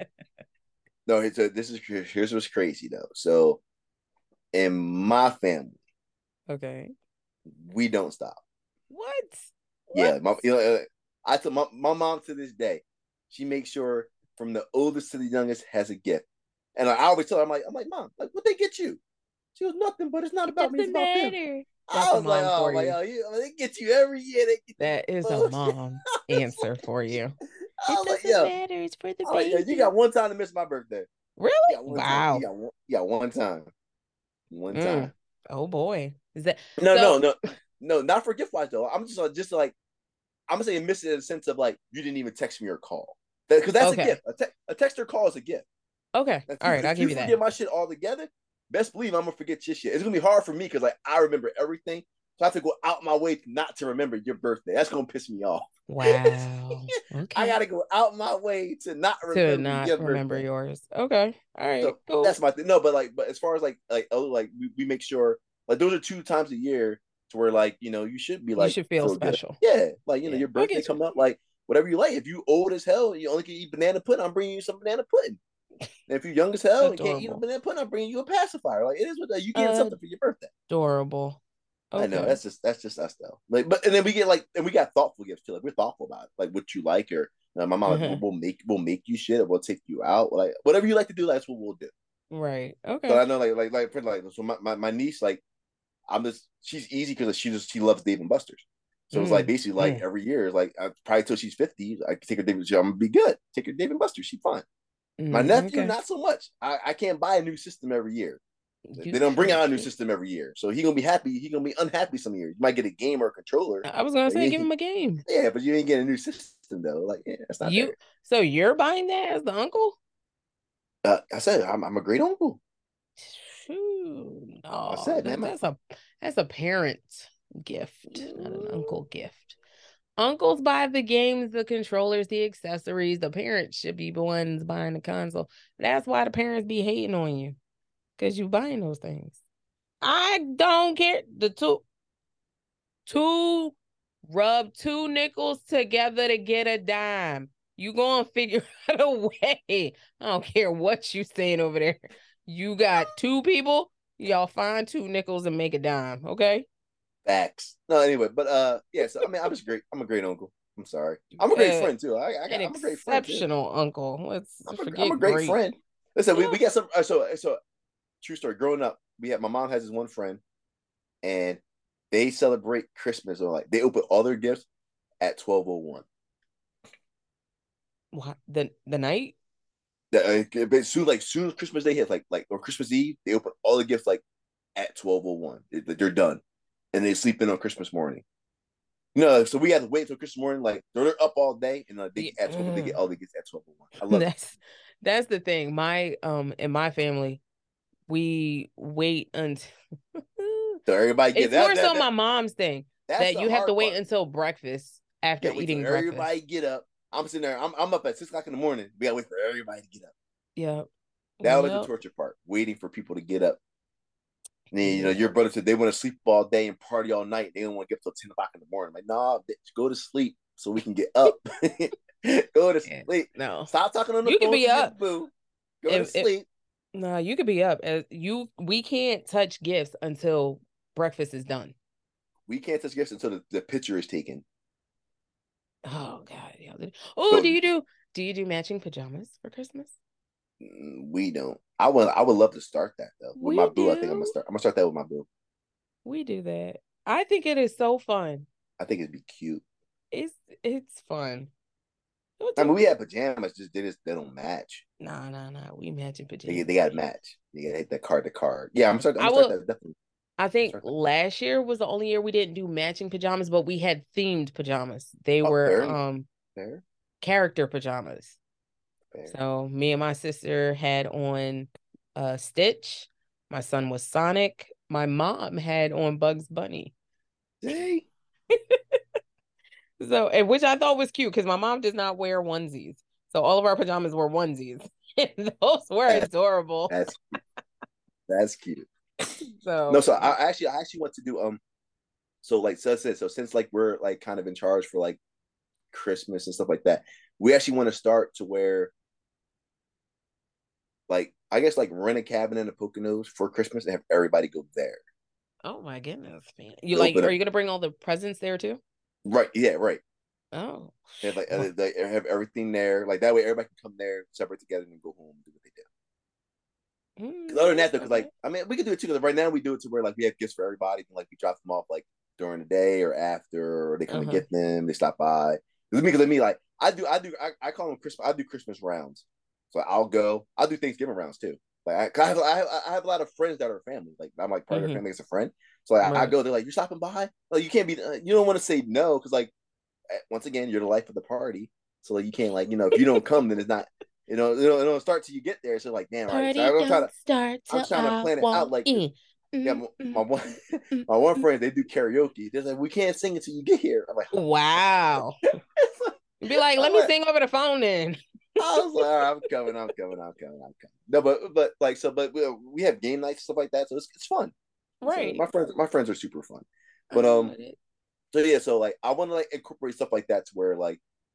no, it's a, this is here's what's crazy though. So in my family, okay, we don't stop. What? Yeah, what? my, you know, I told my, my mom to this day, she makes sure from the oldest to the youngest has a gift. And I always tell her, I'm like, I'm like, Mom, like, what they get you? She goes, nothing, but it's not it about me, it's about matter. them. That's I was like, oh, my God, you, they get you every year. They get that is a mom answer for you. I it doesn't like, yo, matter. It's for the like, baby. yo, you got one time to miss my birthday. Really? You got one wow. Time. You, got one, you got one time. One mm. time. Oh boy. Is that no, so... no, no, no, not for gift wise though. I'm just uh, just like I'm gonna say miss it in the sense of like you didn't even text me or call. Because that, that's okay. a gift. A, te- a text or call is a gift. Okay. If all you, right, I'll if give you you forget that. my shit all together, best believe I'm gonna forget your shit. It's gonna be hard for me because like I remember everything. So I have to go out my way not to remember your birthday. That's gonna piss me off. Wow. Okay. I gotta go out my way to not remember to not your remember birthday. yours. Okay. All right. So cool. That's my thing. No, but like, but as far as like, like, oh, like we, we make sure like those are two times a year to where like you know you should be like you should feel special. Good. Yeah, like you know yeah. your birthday come up like whatever you like. If you old as hell and you only can eat banana pudding, I'm bringing you some banana pudding. And if you're young as hell and can't eat a banana pudding, I'm bringing you a pacifier. Like it is what you get something for your birthday. Adorable. Okay. I know that's just that's just us though. Like, but and then we get like and we got thoughtful gifts too. Like we're thoughtful about it. Like what you like, or you know, my mom uh-huh. like, we'll make we'll make you shit, or we'll take you out. Like whatever you like to do, that's what we'll do. Right. Okay. So I know, like like like for like so my, my, my niece, like I'm just she's easy because she just she loves Dave and Buster's. So mm. it's like basically like mm. every year, like I, probably till she's fifty, I can take her Dave. I'm gonna be good. Take her Dave and Buster's. She's fine. Mm, my nephew, okay. not so much. I, I can't buy a new system every year. You they don't bring out a new system every year, so he gonna be happy. He gonna be unhappy some years. You might get a game or a controller. I was gonna say, give him a game. Yeah, but you ain't getting a new system though. Like, yeah, that's not you. There. So you're buying that as the uncle? Uh, I said I'm, I'm a great uncle. Shoot, no, I said, that, man, that's a that's a parent gift, not an uncle gift. Uncles buy the games, the controllers, the accessories. The parents should be the ones buying the console. That's why the parents be hating on you, because you buying those things. I don't care. The two, two, rub two nickels together to get a dime. You gonna figure out a way. I don't care what you saying over there. You got two people. Y'all find two nickels and make a dime. Okay. Facts. No, anyway, but uh, yeah. So I mean, I'm just great. I'm a great uncle. I'm sorry. I'm a great uh, friend too. I, I got, an I'm a great friend. Exceptional uncle. Let's I'm forget. A, I'm a great, great friend. Listen, yeah. we, we got some. Uh, so so, true story. Growing up, we had my mom has this one friend, and they celebrate Christmas or like they open all their gifts at twelve oh one. What the the night? The, uh, but soon, like soon as Christmas Day hits, like like or Christmas Eve, they open all the gifts like at twelve oh one. They, they're done, and they sleep in on Christmas morning. No, so we had to wait until Christmas morning. Like they're up all day, and uh, they get at twelve. They get all they get at twelve oh one. I love that's it. That's the thing. My um in my family, we wait until so everybody get it's that, more that, so that, my mom's thing that you have to wait part. until breakfast after yeah, eating breakfast. Everybody get up. I'm sitting there. I'm I'm up at six o'clock in the morning. We gotta wait for everybody to get up. Yeah, that was yep. the torture part. Waiting for people to get up. And then, you know, your brother said they want to sleep all day and party all night. They don't want to get up till ten o'clock in the morning. I'm like, nah, bitch, go to sleep so we can get up. Go to sleep. Yeah, no, stop talking on the you phone. You can be up. Boo. Go if, to sleep. If, no, you could be up. As you, we can't touch gifts until breakfast is done. We can't touch gifts until the, the picture is taken. Oh God! Yeah. Oh, so, do you do do you do matching pajamas for Christmas? We don't. I would. I would love to start that though. With we my boo, do. I think I'm gonna start. I'm gonna start that with my boo. We do that. I think it is so fun. I think it'd be cute. It's it's fun. I mean, we have pajamas. Just they just they don't match. Nah, nah, nah. We matching pajamas. They, they got to match. They got to hit that card to card. Yeah, I'm starting. I'm I start will, that definitely. I think last year was the only year we didn't do matching pajamas, but we had themed pajamas. They oh, were fair. um fair. character pajamas. Fair. So me and my sister had on uh Stitch. My son was Sonic. My mom had on Bugs Bunny. Hey. So, and which I thought was cute because my mom does not wear onesies. So all of our pajamas were onesies. And those were that's, adorable. That's that's cute. So no, so I actually I actually want to do um so like so since so since like we're like kind of in charge for like Christmas and stuff like that, we actually want to start to where like I guess like rent a cabin in the Poconos for Christmas and have everybody go there. Oh my goodness, man! You like? Are you gonna bring all the presents there too? Right. Yeah. Right. Oh. They have like well, they have everything there. Like that way, everybody can come there, separate together, and go home and do what they do. Mm, other than that, though, because like I mean, we can do it too. Because right now we do it to where like we have gifts for everybody, and like we drop them off like during the day or after, or they come uh-huh. and get them. They stop by. Because me, because me, like I do, I do, I, I call them Christmas. I do Christmas rounds. So I'll go. I'll do Thanksgiving rounds too. Like I, I have, I have, I have a lot of friends that are family. Like I'm like part mm-hmm. of their family as a friend. So like, right. I, I go. They're like, "You stopping by?" Like you can't be. Uh, you don't want to say no because like once again, you're the life of the party. So like you can't like you know if you don't come, then it's not. You know, it don't, it don't start till you get there. So like, damn, right. So I'm trying to start. I'm trying to plan it out like. This. Yeah, my, my one, my one friend, they do karaoke. They're like, we can't sing until you get here. I'm like, wow. Be like, let I'm me like, sing over the phone then. I was like, all right, I'm coming, I'm coming, I'm coming, I'm coming. No, but but like so, but we, we have game nights stuff like that, so it's it's fun. Right. So my friends, my friends are super fun. But um, so yeah, so like I want to like incorporate stuff like that to where like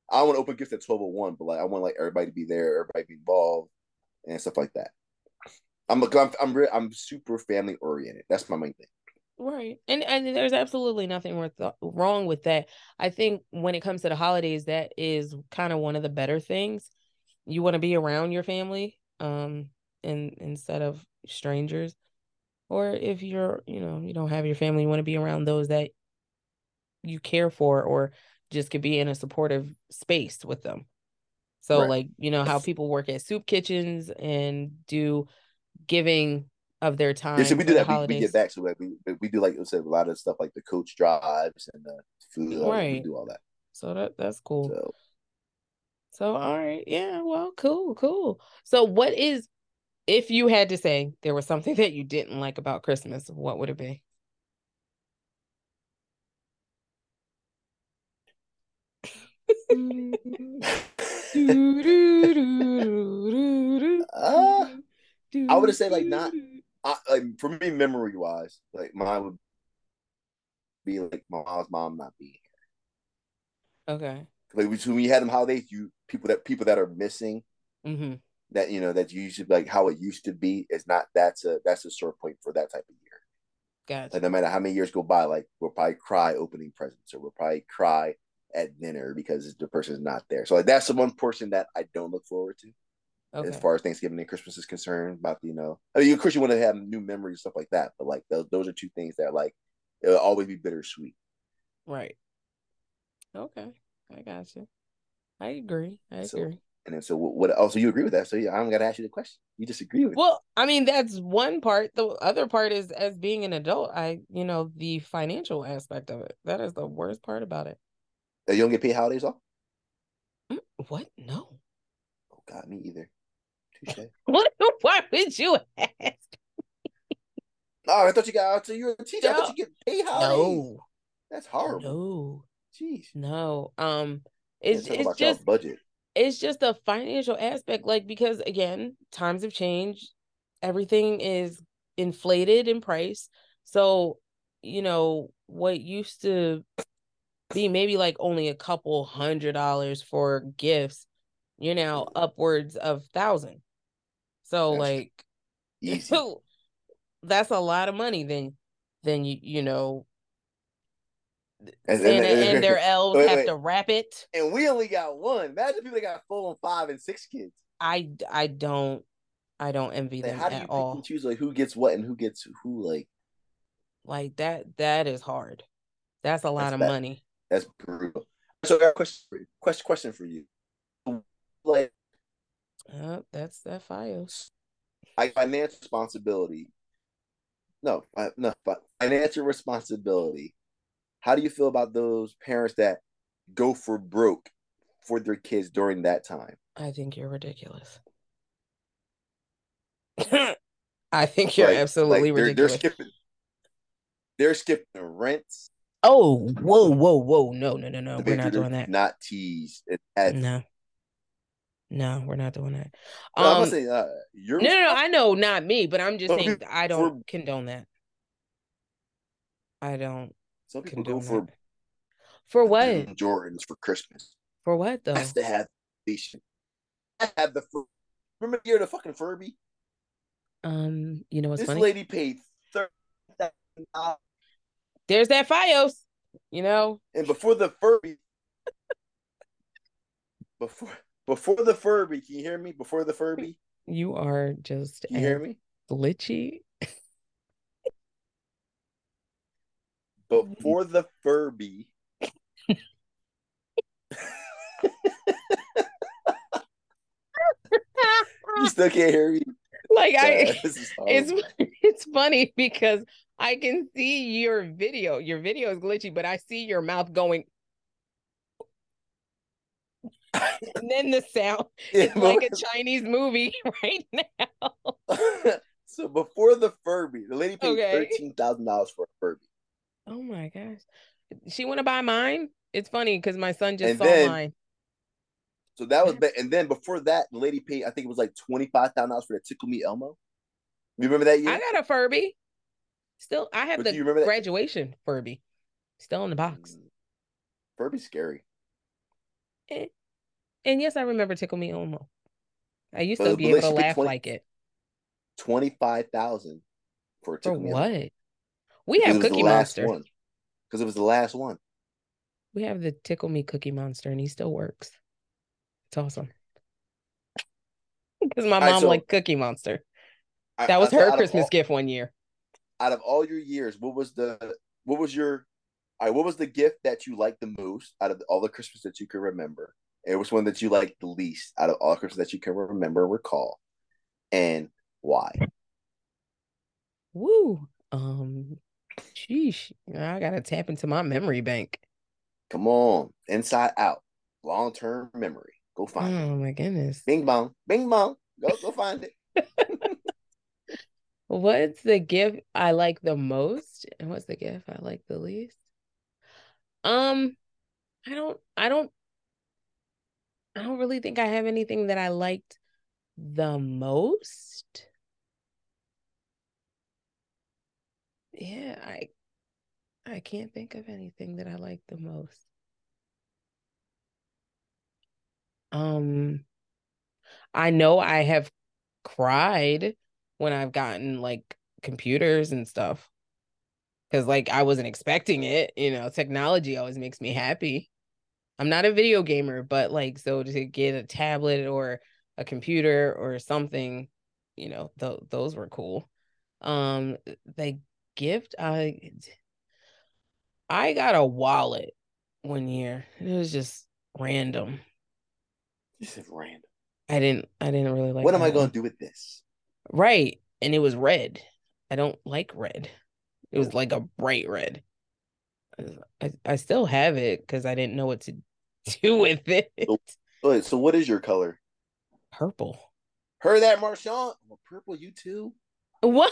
I want to open gifts at twelve oh one, but like I want like everybody to be there, everybody to be involved, and stuff like that. I'm a, I'm I'm, re- I'm super family oriented. That's my main thing. Right. And and there's absolutely nothing worth wrong with that. I think when it comes to the holidays, that is kind of one of the better things. You want to be around your family, um, and instead of strangers. Or if you're, you know, you don't have your family, you want to be around those that you care for, or just could be in a supportive space with them. So Right. like, you know, how people work at soup kitchens and do giving of their Yeah, so time we do for the that. We, we get holidays. back. So like we we do like I said, a lot of stuff like the coach drives and the food. Like, we Right. do all that. So that that's cool. So So all right, yeah, well, cool, cool. So what is, if you had to say there was something that you didn't like about Christmas, what would it be? uh, I would say like not. I, like for me, memory wise, like mine would be like my mom's mom not being Okay. here. Like when you had them holidays, you people that people that are missing. Mm-hmm. That you know that you used to like how it used to be is not. That's a that's a sore point for that type of year. Gotcha. Like no matter how many years go by, like we'll probably cry opening presents or we'll probably cry at dinner because the person's not there. So like that's the one portion that I don't look forward to. Okay. As far as Thanksgiving and Christmas is concerned, about you know, I mean, of course you want to have new memories stuff like that, but like those those are two things that like it'll always be bittersweet. Right. Okay, I got you. I agree. I so, agree. And then so what? Also, you agree with that? So yeah, I don't got to ask you the question. You disagree with? Well, I mean that's one part. The other part is as being an adult. I, you know, the financial aspect of it. That is the worst part about it. You don't get paid holidays off? What? No. Oh God, me either. Touche. What? Why would you ask? Oh, I thought you got. So you're a teacher. No. I thought you get paid holidays. No, that's horrible. No, jeez. No. Um, it's yeah, it's just budget. It's just a financial aspect, like because again, times have changed. Everything is inflated in price. So, you know, what used to be maybe like only a couple hundred dollars for gifts, you're now upwards of thousand. So that's like easy. That's a lot of money. Then then you you know and, Santa and, and, and their elves wait, have wait. to wrap it. And we only got one. Imagine people that got four and five and six kids. I I don't I don't envy like, them how do you at all. Choose like who gets what and who gets who like like that that is hard. That's a lot that's of bad. money. That's brutal. So I got a question for you. Question question for you. Like uh, that's that FiOS. I financial responsibility. No, no, financial responsibility. How do you feel about those parents that go for broke for their kids during that time? I think you're ridiculous. I think you're like, absolutely like they're, ridiculous. They're skipping. They're skipping rents. Oh, whoa, whoa, whoa! No, no, no, no. We're not doing that. Not teased. No, no, we're not doing that. Um, no, I'm not saying uh, you're. No, no, no. I know, not me, but I'm just saying I don't for, condone that. I don't. Some people go for that. For what? Jordans for Christmas. For what though? Has to have patient. I have the remember the year the fucking Furby. Um, you know what's this funny? This lady paid thirty thousand dollars. There's that FiOS, you know. And before the Furby, before before the Furby, can you hear me? Before the Furby, you are just. Can you hear me? Glitchy. Before the Furby. You still can't hear me. Like I, it's it's funny because I can see your video. Your video is glitchy, but I see your mouth going. And then the sound is yeah, like a Chinese movie right now. So before the Furby, the lady paid okay. thirteen thousand dollars for a Furby. Oh my gosh. She want to buy mine? It's funny because my son just and saw then, mine. So that was, and then before that, the lady paid, I think it was like twenty-five thousand dollars for the Tickle Me Elmo. You remember that year? I got a Furby. Still, I have but the you remember graduation that? Furby. Still in the box. Furby's scary. Eh. And yes, I remember Tickle Me Elmo. I used to But, be but able like to she paid laugh twenty like it. twenty-five thousand for For Tickle Me Elmo what? We because have it was the Cookie last Monster. one. Because it was the last one. We have the Tickle Me Cookie Monster, and he still works. It's awesome. Because my All right, mom so liked Cookie Monster. I, That I was said her out of Christmas all gift one year. out of all your years, what was the what was your all right, what was the gift that you liked the most out of all the Christmas that you could remember? It was one that you liked the least out of all Christmas that you can remember and recall, and why? Woo. Um, sheesh. I gotta tap into my memory bank. Come on, Inside Out, long term memory. Go find it. Oh my goodness. Bing bong, bing bong. Go go find it. What's the gift I like the most? And what's the gift I like the least? Um, I don't I don't I don't really think I have anything that I liked the most. Yeah, I I can't think of anything that I like the most. Um, I know I have cried when I've gotten like computers and stuff because like I wasn't expecting it. You know, technology always makes me happy. I'm not a video gamer, but like so to get a tablet or a computer or something, you know, th those were cool. Um, the gift I I got a wallet one year. It was just random. You said random. I didn't I didn't really like What am I that going to one. do with this? Right. And it was red. I don't like red. It was Oh, like a bright red. I, I still have it because I didn't know what to do with it. so, wait, so what is your color? Purple. Heard that, Marshawn? Well, purple, you too. What?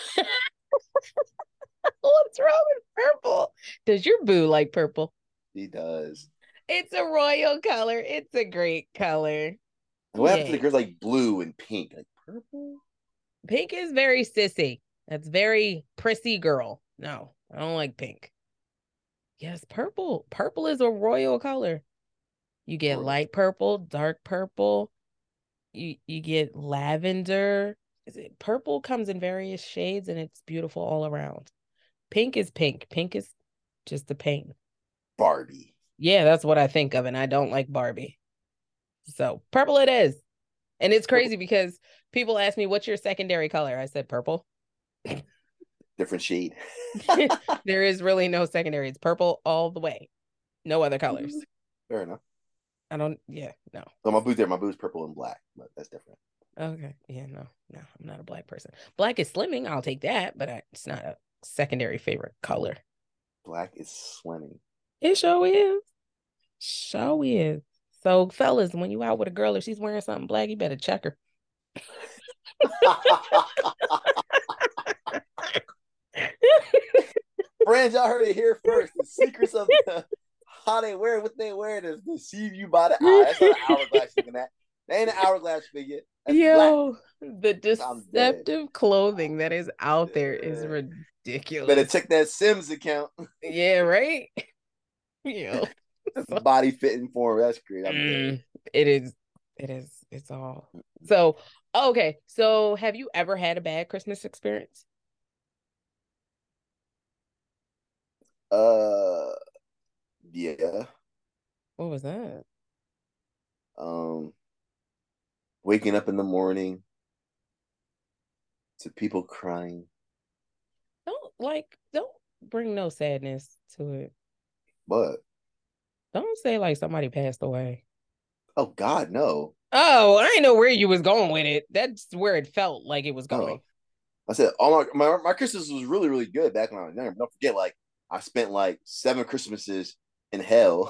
What's wrong with purple? Does your boo like purple? He does. It's a royal color. It's a great color. And what happens to the Yay. girls like blue and pink? Like purple? Pink is very sissy. That's very prissy girl. No, I don't like pink. Yes, purple. Purple is a royal color. You get Royal. light purple, dark purple. You you get lavender. Is it purple comes in various shades and it's beautiful all around. Pink is pink. Pink is just the paint. Barbie. Yeah, that's what I think of, and I don't like Barbie. So purple it is. And it's Purple. crazy because people ask me, what's your secondary color? I said purple. Different shade. There is really no secondary. It's purple all the way. No other colors. Fair enough. I don't, yeah, no. So my boots there, my boots purple and black, but that's different. Okay. Yeah, no, no, I'm not a black person. Black is slimming. I'll take that, but I, it's not a secondary favorite color. Black is slimming. It sure is. Sure is. So, fellas, when you out with a girl, if she's wearing something black, you better check her. Friends, y'all heard it here first. The secrets of the, how they wear what they wear to deceive you by the eye. That's not an hourglass looking at. That ain't an hourglass figure. That's Yo, black. the deceptive clothing that is out there is ridiculous. Better check that Sims account. Yeah, right? Yo. Body fitting form. That's great. I'm mm, it is. It is. It's all. So, okay. So, have you ever had a bad Christmas experience? Uh, yeah. What was that? Um, waking up in the morning to people crying. Don't like. Don't bring no sadness to it. But don't say like somebody passed away. Oh God, no. Oh, I didn't know where you was going with it. That's where it felt like it was going. Oh. I said, all my, my my Christmas was really really good back when I was younger. Don't forget, like I spent like seven Christmases in hell.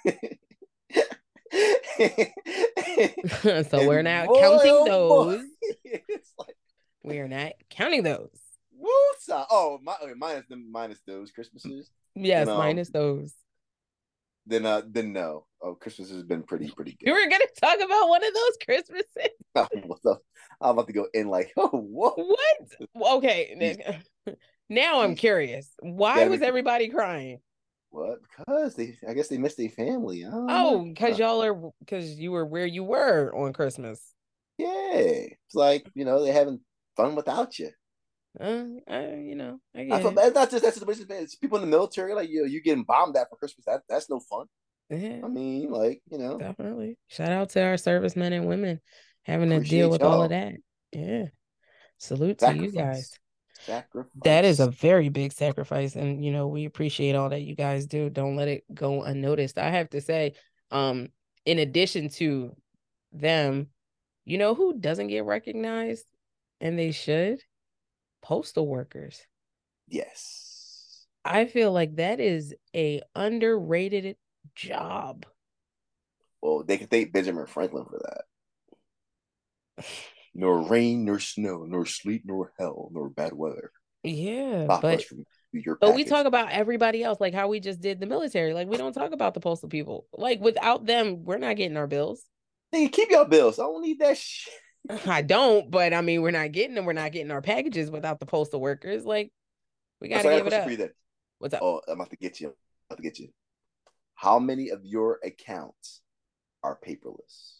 So we're not boy, counting oh those. Like, we are not counting those. Oh, my, okay, minus them, minus those Christmases. Yes, and, um, minus those. Then, uh, then no. Oh, Christmas has been pretty, pretty good. You were gonna talk about one of those Christmases. I'm about to go in like, oh, what? What? Okay, now I'm curious. Why was everybody crying? What? Because they, I guess they missed their family. I don't Oh, know. because y'all are because you were where you were on Christmas. Yeah, it's like you know they're having fun without you. Uh, I, you know, I I get feel it. bad. It's not just that situation. It's people in the military. Like you, you getting bombed at for Christmas. That that's no fun. Yeah, I mean, like you know, definitely. Shout out to our servicemen and women having to deal appreciate with all of y'all. that. Yeah. Salute to you guys. Sacrifice, That is a sacrifice. very big sacrifice. And, you know, we appreciate all that you guys do. Don't let it go unnoticed. I have to say, um, in addition to them, you know who doesn't get recognized and they should? Postal workers. Yes. I feel like that is a underrated job. Well, they can thank Benjamin Franklin for that. Nor rain, nor snow, nor sleet, nor hell, nor bad weather. Yeah, Stop but us from your but we package. talk about everybody else, like how we just did the military. Like we don't talk about the postal people. Like without them, we're not getting our bills. Hey, keep your bills. I don't need that shit. I don't, but I mean, we're not getting them. We're not getting our packages without the postal workers. Like we got to So I got a give it question for up. you then. What's up? Oh, I'm about to get you. I'm about to get you. How many of your accounts are paperless?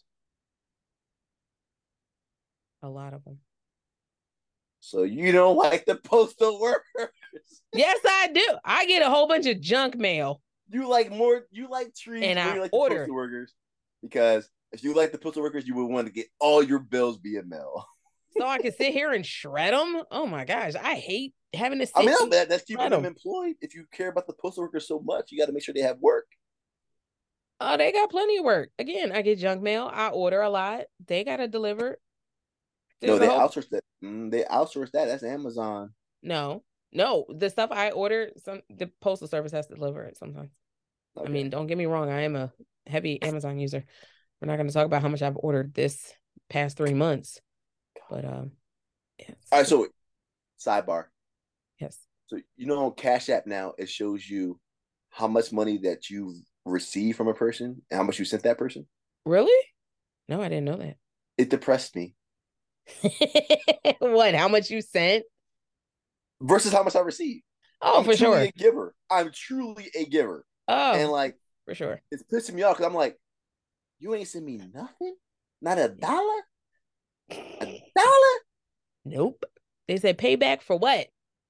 A lot of them. So you don't like the postal workers? Yes, I do. I get a whole bunch of junk mail. You like more? You like trees and more? I You like order. the postal workers because if you like the postal workers, you would want to get all your bills via mail. So I can sit here and shred them. Oh my gosh, I hate having to sit. I mean, no, that, that's keeping them them employed. If you care about the postal workers so much, you got to make sure they have work. Oh, they got plenty of work. Again, I get junk mail. I order a lot. They got to deliver. No, There's a they whole outsource that. Mm, they outsource that. That's Amazon. no, no. The stuff I order, some the postal service has to deliver it sometimes. Okay. I mean, don't get me wrong. I am a heavy Amazon user. We're not going to talk about how much I've ordered this past three months, but um, yeah. All right. So, sidebar. Yes. So you know, on Cash App now it shows you how much money that you've received from a person and how much you sent that person. Really? No, I didn't know that. It depressed me. What? How much you sent? Versus how much I received. Oh, I'm for truly sure. a giver. I'm truly a giver. Oh, and like for sure. It's pissing me off because I'm like, you ain't send me nothing? Not a dollar? A dollar? Nope. They said payback for what?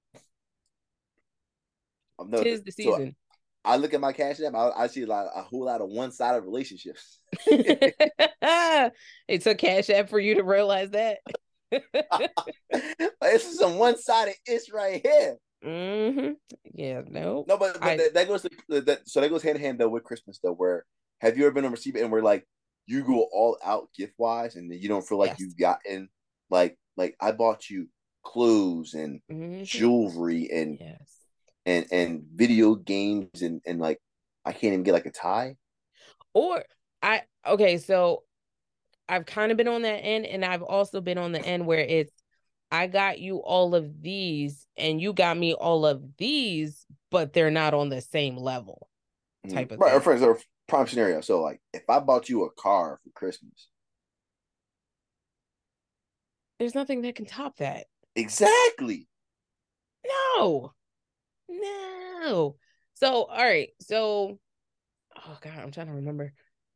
No, Tis the so season. I look at my Cash App, I, I see a, lot, a whole lot of one-sided relationships. It took Cash App for you to realize that. This is some one-sided ish right here. Mm-hmm. Yeah, no. No, but, but I, that, that goes to that. So that goes hand in hand though with Christmas though. Where have you ever been on receipt and where like you go all out gift wise and you don't feel like yes. you've gotten like like I bought you clothes and mm-hmm. jewelry and yes. and and video games and and like I can't even get like a tie. Or I okay, so I've kind of been on that end, and I've also been on the end where it's I got you all of these and you got me all of these, but they're not on the same level type of right, thing. For example, prime scenario. So like if I bought you a car for Christmas. There's nothing that can top that. Exactly. No. No. So, all right. So, oh God, I'm trying to remember.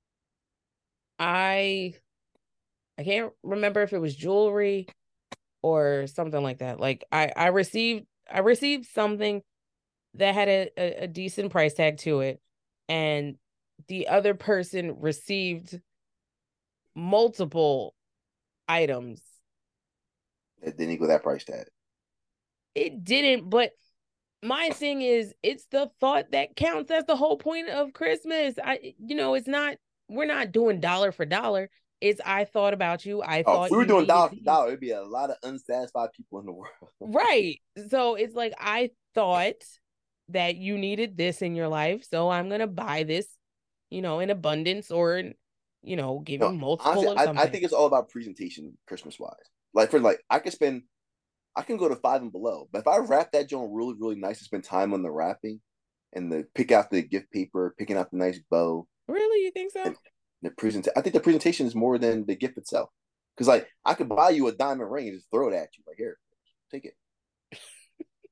I I can't remember if it was jewelry or something like that. Like I I received I received something that had a, a, a decent price tag to it, and the other person received multiple items. It didn't equal that price tag. It didn't, but my thing is it's the thought that counts. That's the whole point of Christmas. I you know, it's not we're not doing dollar for dollar. It's I thought about you. I Oh, if thought we were you doing needed dollar for these. dollar, it'd be a lot of unsatisfied people in the world. Right. So it's like I thought that you needed this in your life, so I'm gonna buy this, you know, in abundance or, you know, give you No, multiple honestly, of I, I something. think it's all about presentation, Christmas wise. Like for like, I could spend, I can go to five and below, but if I wrap that joint really, really nice and spend time on the wrapping, and the pick out the gift paper, picking out the nice bow. Really, you think so? And the present, I think the presentation is more than the gift itself. Because like I could buy you a diamond ring and just throw it at you, like here, take it.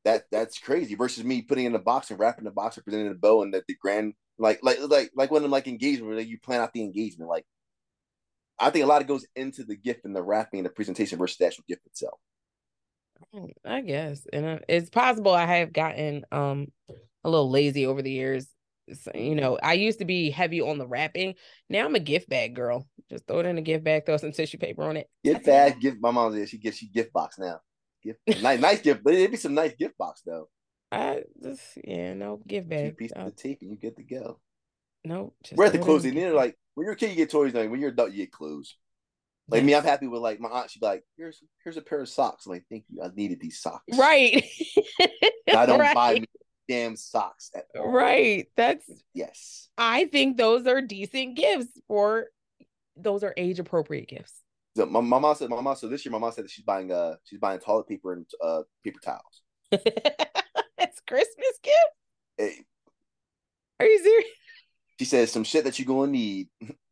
that that's crazy. Versus me putting in a box and wrapping the box and presenting the bow and the, the grand like like like like when I'm like engagement, like you plan out the engagement. Like I think a lot of goes into the gift and the wrapping and the presentation versus the actual gift itself. I guess, and uh, it's possible I have gotten um a little lazy over the years. So, you know, I used to be heavy on the wrapping. Now I'm a gift bag girl. Just throw it in a gift bag, throw some tissue paper on it. Gift bag, gift. My mom said she gets she gift box now. Gift nice nice gift, but it'd be some nice gift box though. I just yeah no gift bag. Two pieces uh, of tape and you get to go. No, we're at the closing. You know, like when you're a kid, you get toys. Like when you're adult, you get clothes. Like yes. me, I'm happy with like my aunt. She'd be like, "Here's here's a pair of socks." I'm like, "Thank you. I needed these socks." Right. I don't right. buy me damn socks at all. Right. That's yes. I think those are decent gifts for. Those are age appropriate gifts. So my, my mom said, my mom. So this year, my mom said that she's buying uh she's buying toilet paper and uh paper towels. That's Christmas gift. Hey. Are you serious? She says some shit that you're gonna need.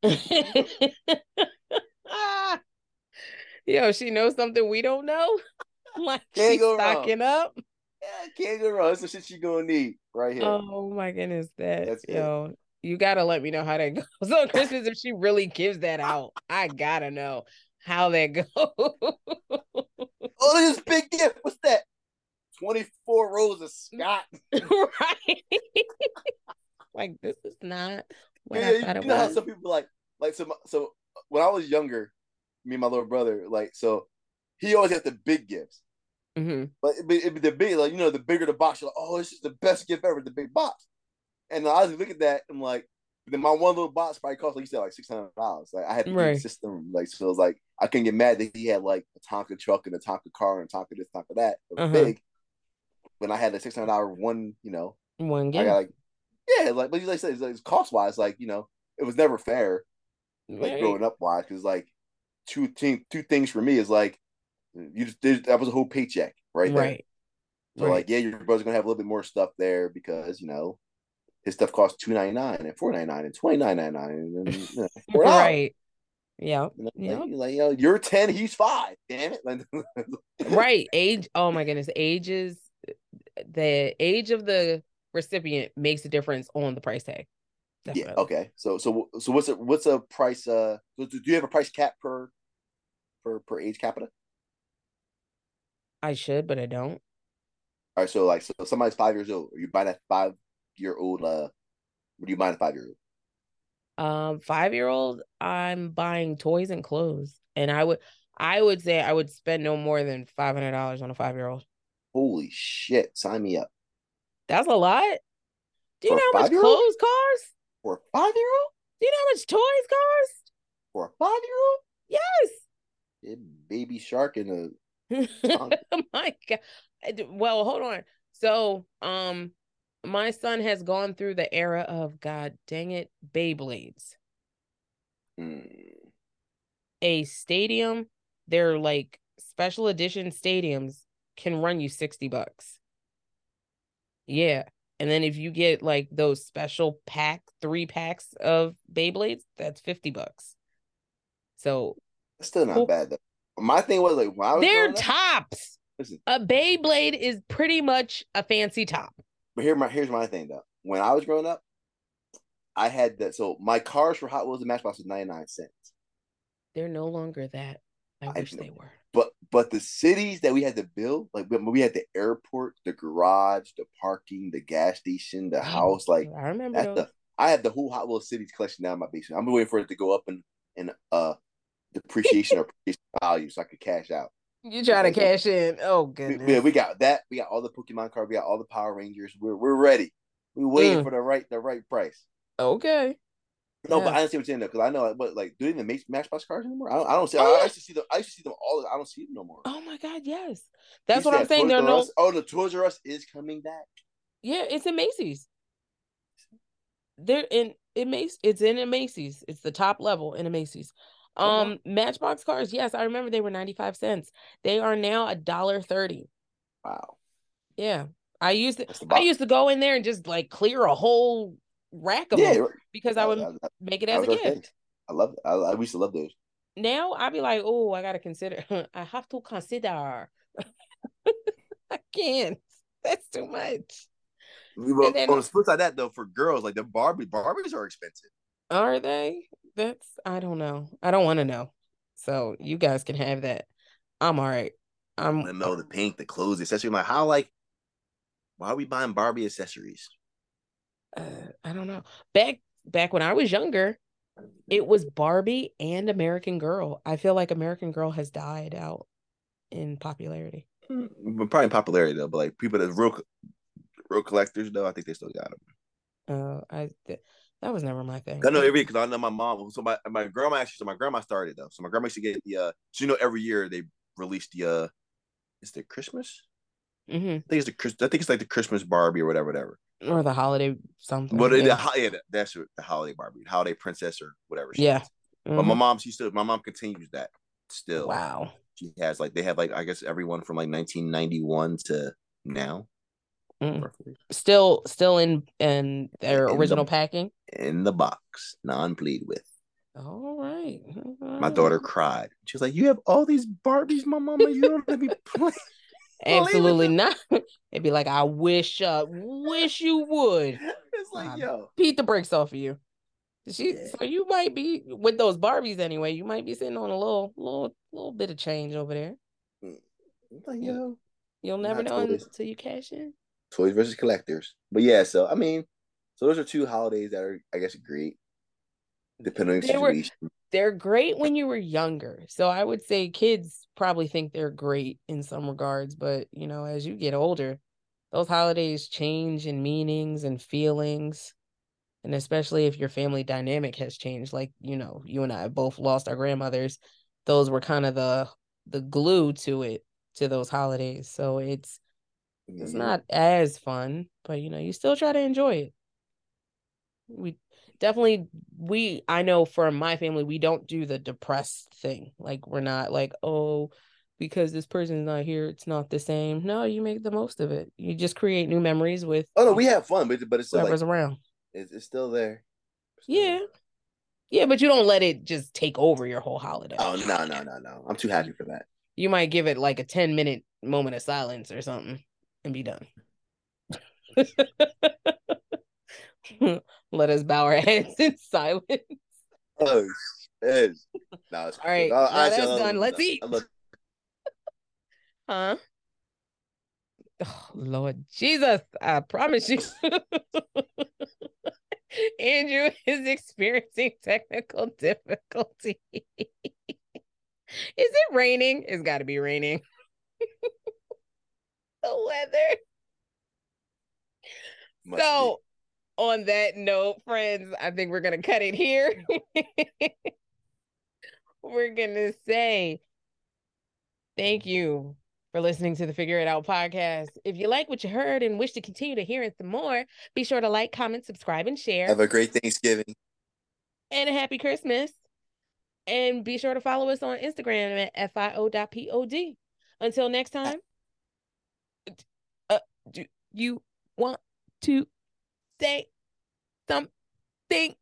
Yo, she knows something we don't know. Like can't she's go stocking wrong. up. Yeah, can't go wrong. That's the shit you're gonna need right here. Oh my goodness, that That's yo, it. You gotta let me know how that goes on Christmas if she really gives that out. I gotta know how that goes. Oh, this big gift. What's that? twenty-four rows of Scott. Right. Like this is not what yeah, I thought you it know was. How some people like like so so when I was younger, me and my little brother, like so he always had the big gifts. Mm-hmm. But it, it, it, the big, like you know, the bigger the box, you're like, oh, this is the best gift ever, the big box. And I was look at that, and like, then my one little box probably cost like you said, like six hundred dollars. Like I had to right. get a system, like so it was like I couldn't get mad that he had like a Tonka truck and a Tonka car and a Tonka this, Tonka that. It was uh-huh. big. When I had the six hundred dollar one, you know, one gift. I got like, yeah, like but like I said, it's, it's cost wise, like you know, it was never fair, like right. growing up wise, because like two two two things for me is like you just did that was a whole paycheck right there. Right. So right. like yeah, your brother's gonna have a little bit more stuff there because you know his stuff costs two ninety nine and four ninety nine and twenty nine ninety nine and you know, right. Yeah. You know, yep. like, like you know, you're ten, he's five. Damn it. Right. Age. Oh my goodness. Age is the age of the recipient makes a difference on the price tag. Definitely. Yeah. Okay. So so so what's a what's a price? Uh, do you have a price cap per per per age capita? I should, but I don't. All right. So like, so somebody's five years old. Are you buying that five year old? Uh, what do you buy a five year old? Um, five year old, I'm buying toys and clothes, and I would I would say I would spend no more than five hundred dollars on a five year old. Holy shit! Sign me up. That's a lot. Do you For know how much clothes cost? For a five year old? Do you know how much toys cost? For a five year old? Yes. Yeah, baby shark in a. Oh my God. Well, hold on. So, um, my son has gone through the era of God dang it, Beyblades. Mm. A stadium, they're like special edition stadiums can run you sixty bucks. Yeah. And then if you get like those special pack, three packs of Beyblades, that's fifty bucks. So it's still not cool. bad though. My thing was like, when I was they're tops. Up, listen, a Beyblade is pretty much a fancy top. But here, my here's my thing though. When I was growing up, I had that. So my cars for Hot Wheels and Matchbox was ninety nine cents. They're no longer that. I, I wish know. they were. But but the cities that we had to build, like we had the airport, the garage, the parking, the gas station, the house. Like I remember those. The, I had the whole Hot Wheels cities collection down in my basement. I'm waiting for it to go up in in uh depreciation or appreciation value so I could cash out. You trying to cash in? Oh goodness. Yeah, we, we got that. We got all the Pokemon cards. We got all the Power Rangers. We're we're ready. We're waiting mm. for the right the right price. Okay. No, yeah. But I don't see what's in there because I know like, what like do they even make Matchbox cards anymore? I don't, I don't see. Oh, I, yeah. I used to see them. I used to see them all. I don't see them no more. Oh my God, yes. That's what I'm saying. They're no. Us. Oh, the Toys R Us is coming back. Yeah, it's in Macy's. They're in it Macy's. It's in a Macy's. It's the top level in a Macy's. Um, uh-huh. Matchbox cards. Yes, I remember they were ninety-five cents. They are now a dollar thirty. Wow. Yeah, I used to. I used to go in there and just like clear a whole rack of yeah, them because I, I would I, I, make it as a gift. Things. I love it. I, I used to love those. Now I'd be like, oh, I gotta consider. I have to consider. I can't. That's too much. Well, then, on the flip side of that, though, for girls, like the Barbie, Barbies are expensive. Are they? That's, I don't know. I don't want to know. So you guys can have that. I'm all right. I'm I know the pink, the clothes, the accessories. I'm like, how, like, why are we buying Barbie accessories? Uh, I don't know. Back back when I was younger, it was Barbie and American Girl. I feel like American Girl has died out in popularity. Mm, probably popularity though, but like people that real real collectors though, I think they still got them. Uh, I th- that was never my thing. I know every because I know my mom. So my my grandma actually, so my grandma started though. So my grandma used to get the uh, so you know every year they release the uh, is it Christmas? Mm-hmm. I think it's the Chris. I think it's like the Christmas Barbie or whatever, whatever. Or the holiday something. But yeah. the, yeah, that's the holiday Barbie, holiday princess or whatever. She yeah. is. Mm-hmm. But my mom, she still, my mom continues that still. Wow. She has like they have like I guess everyone from like nineteen ninety-one to now. Mm. Still, still in in their in original the, packing. In the box, non-played with. All right. All my right. daughter cried. She was like, "You have all these Barbies, my mama. You don't let me play." Absolutely not. It'd be like, I wish, uh, wish you would. It's like, uh, yo, beat the brakes off of you. She, yeah. So you might be with those Barbies anyway. You might be sitting on a little, little, little bit of change over there. Like, yo, you'll never know until you cash in. Toys versus collectors, but yeah. So I mean, so those are two holidays that are, I guess, great. Depending on the situation. Were, they're great when you were younger. So I would say kids probably think they're great in some regards, but you know, as you get older, those holidays change in meanings and feelings. And especially if your family dynamic has changed, like, you know, you and I both lost our grandmothers. Those were kind of the the glue to it, to those holidays. So it's mm-hmm. it's not as fun, but you know, you still try to enjoy it. We definitely we I know for my family, we don't do the depressed thing. Like we're not like, oh, because this person's not here, it's not the same. No, you make the most of it. You just create new memories with oh no, we have fun, but but it's still whoever's like, around. It's, it's still there. It's still yeah. There. Yeah, but you don't let it just take over your whole holiday. Oh no, no, no, no. I'm too happy for that. You might give it like a ten minute moment of silence or something and be done. Let us bow our heads in silence. Oh, it is. No, it's all right. Oh, now that's done. Let's eat. Look. Huh? Oh, Lord Jesus, I promise you. Andrew is experiencing technical difficulty. Is it raining? It's got to be raining. The weather. Must so, be. On that note, friends, I think we're going to cut it here. We're going to say thank you for listening to the Figure It Out podcast. If you like what you heard and wish to continue to hear it some more, be sure to like, comment, subscribe, and share. Have a great Thanksgiving. And a happy Christmas. And be sure to follow us on Instagram at F I O dot pod. Until next time, uh, do you want to say something?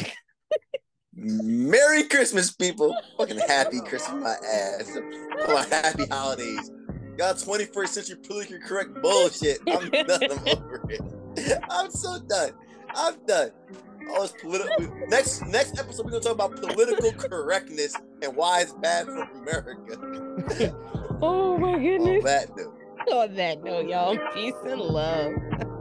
Merry Christmas, people. Fucking happy Christmas, my ass. My happy holidays. Y'all twenty-first century politically correct bullshit. I'm done. I'm over it. I'm so done. I'm done. All this political. Next next episode, we're gonna talk about political correctness and why it's bad for America. Oh my goodness. On that note. On that note, y'all. Peace and love.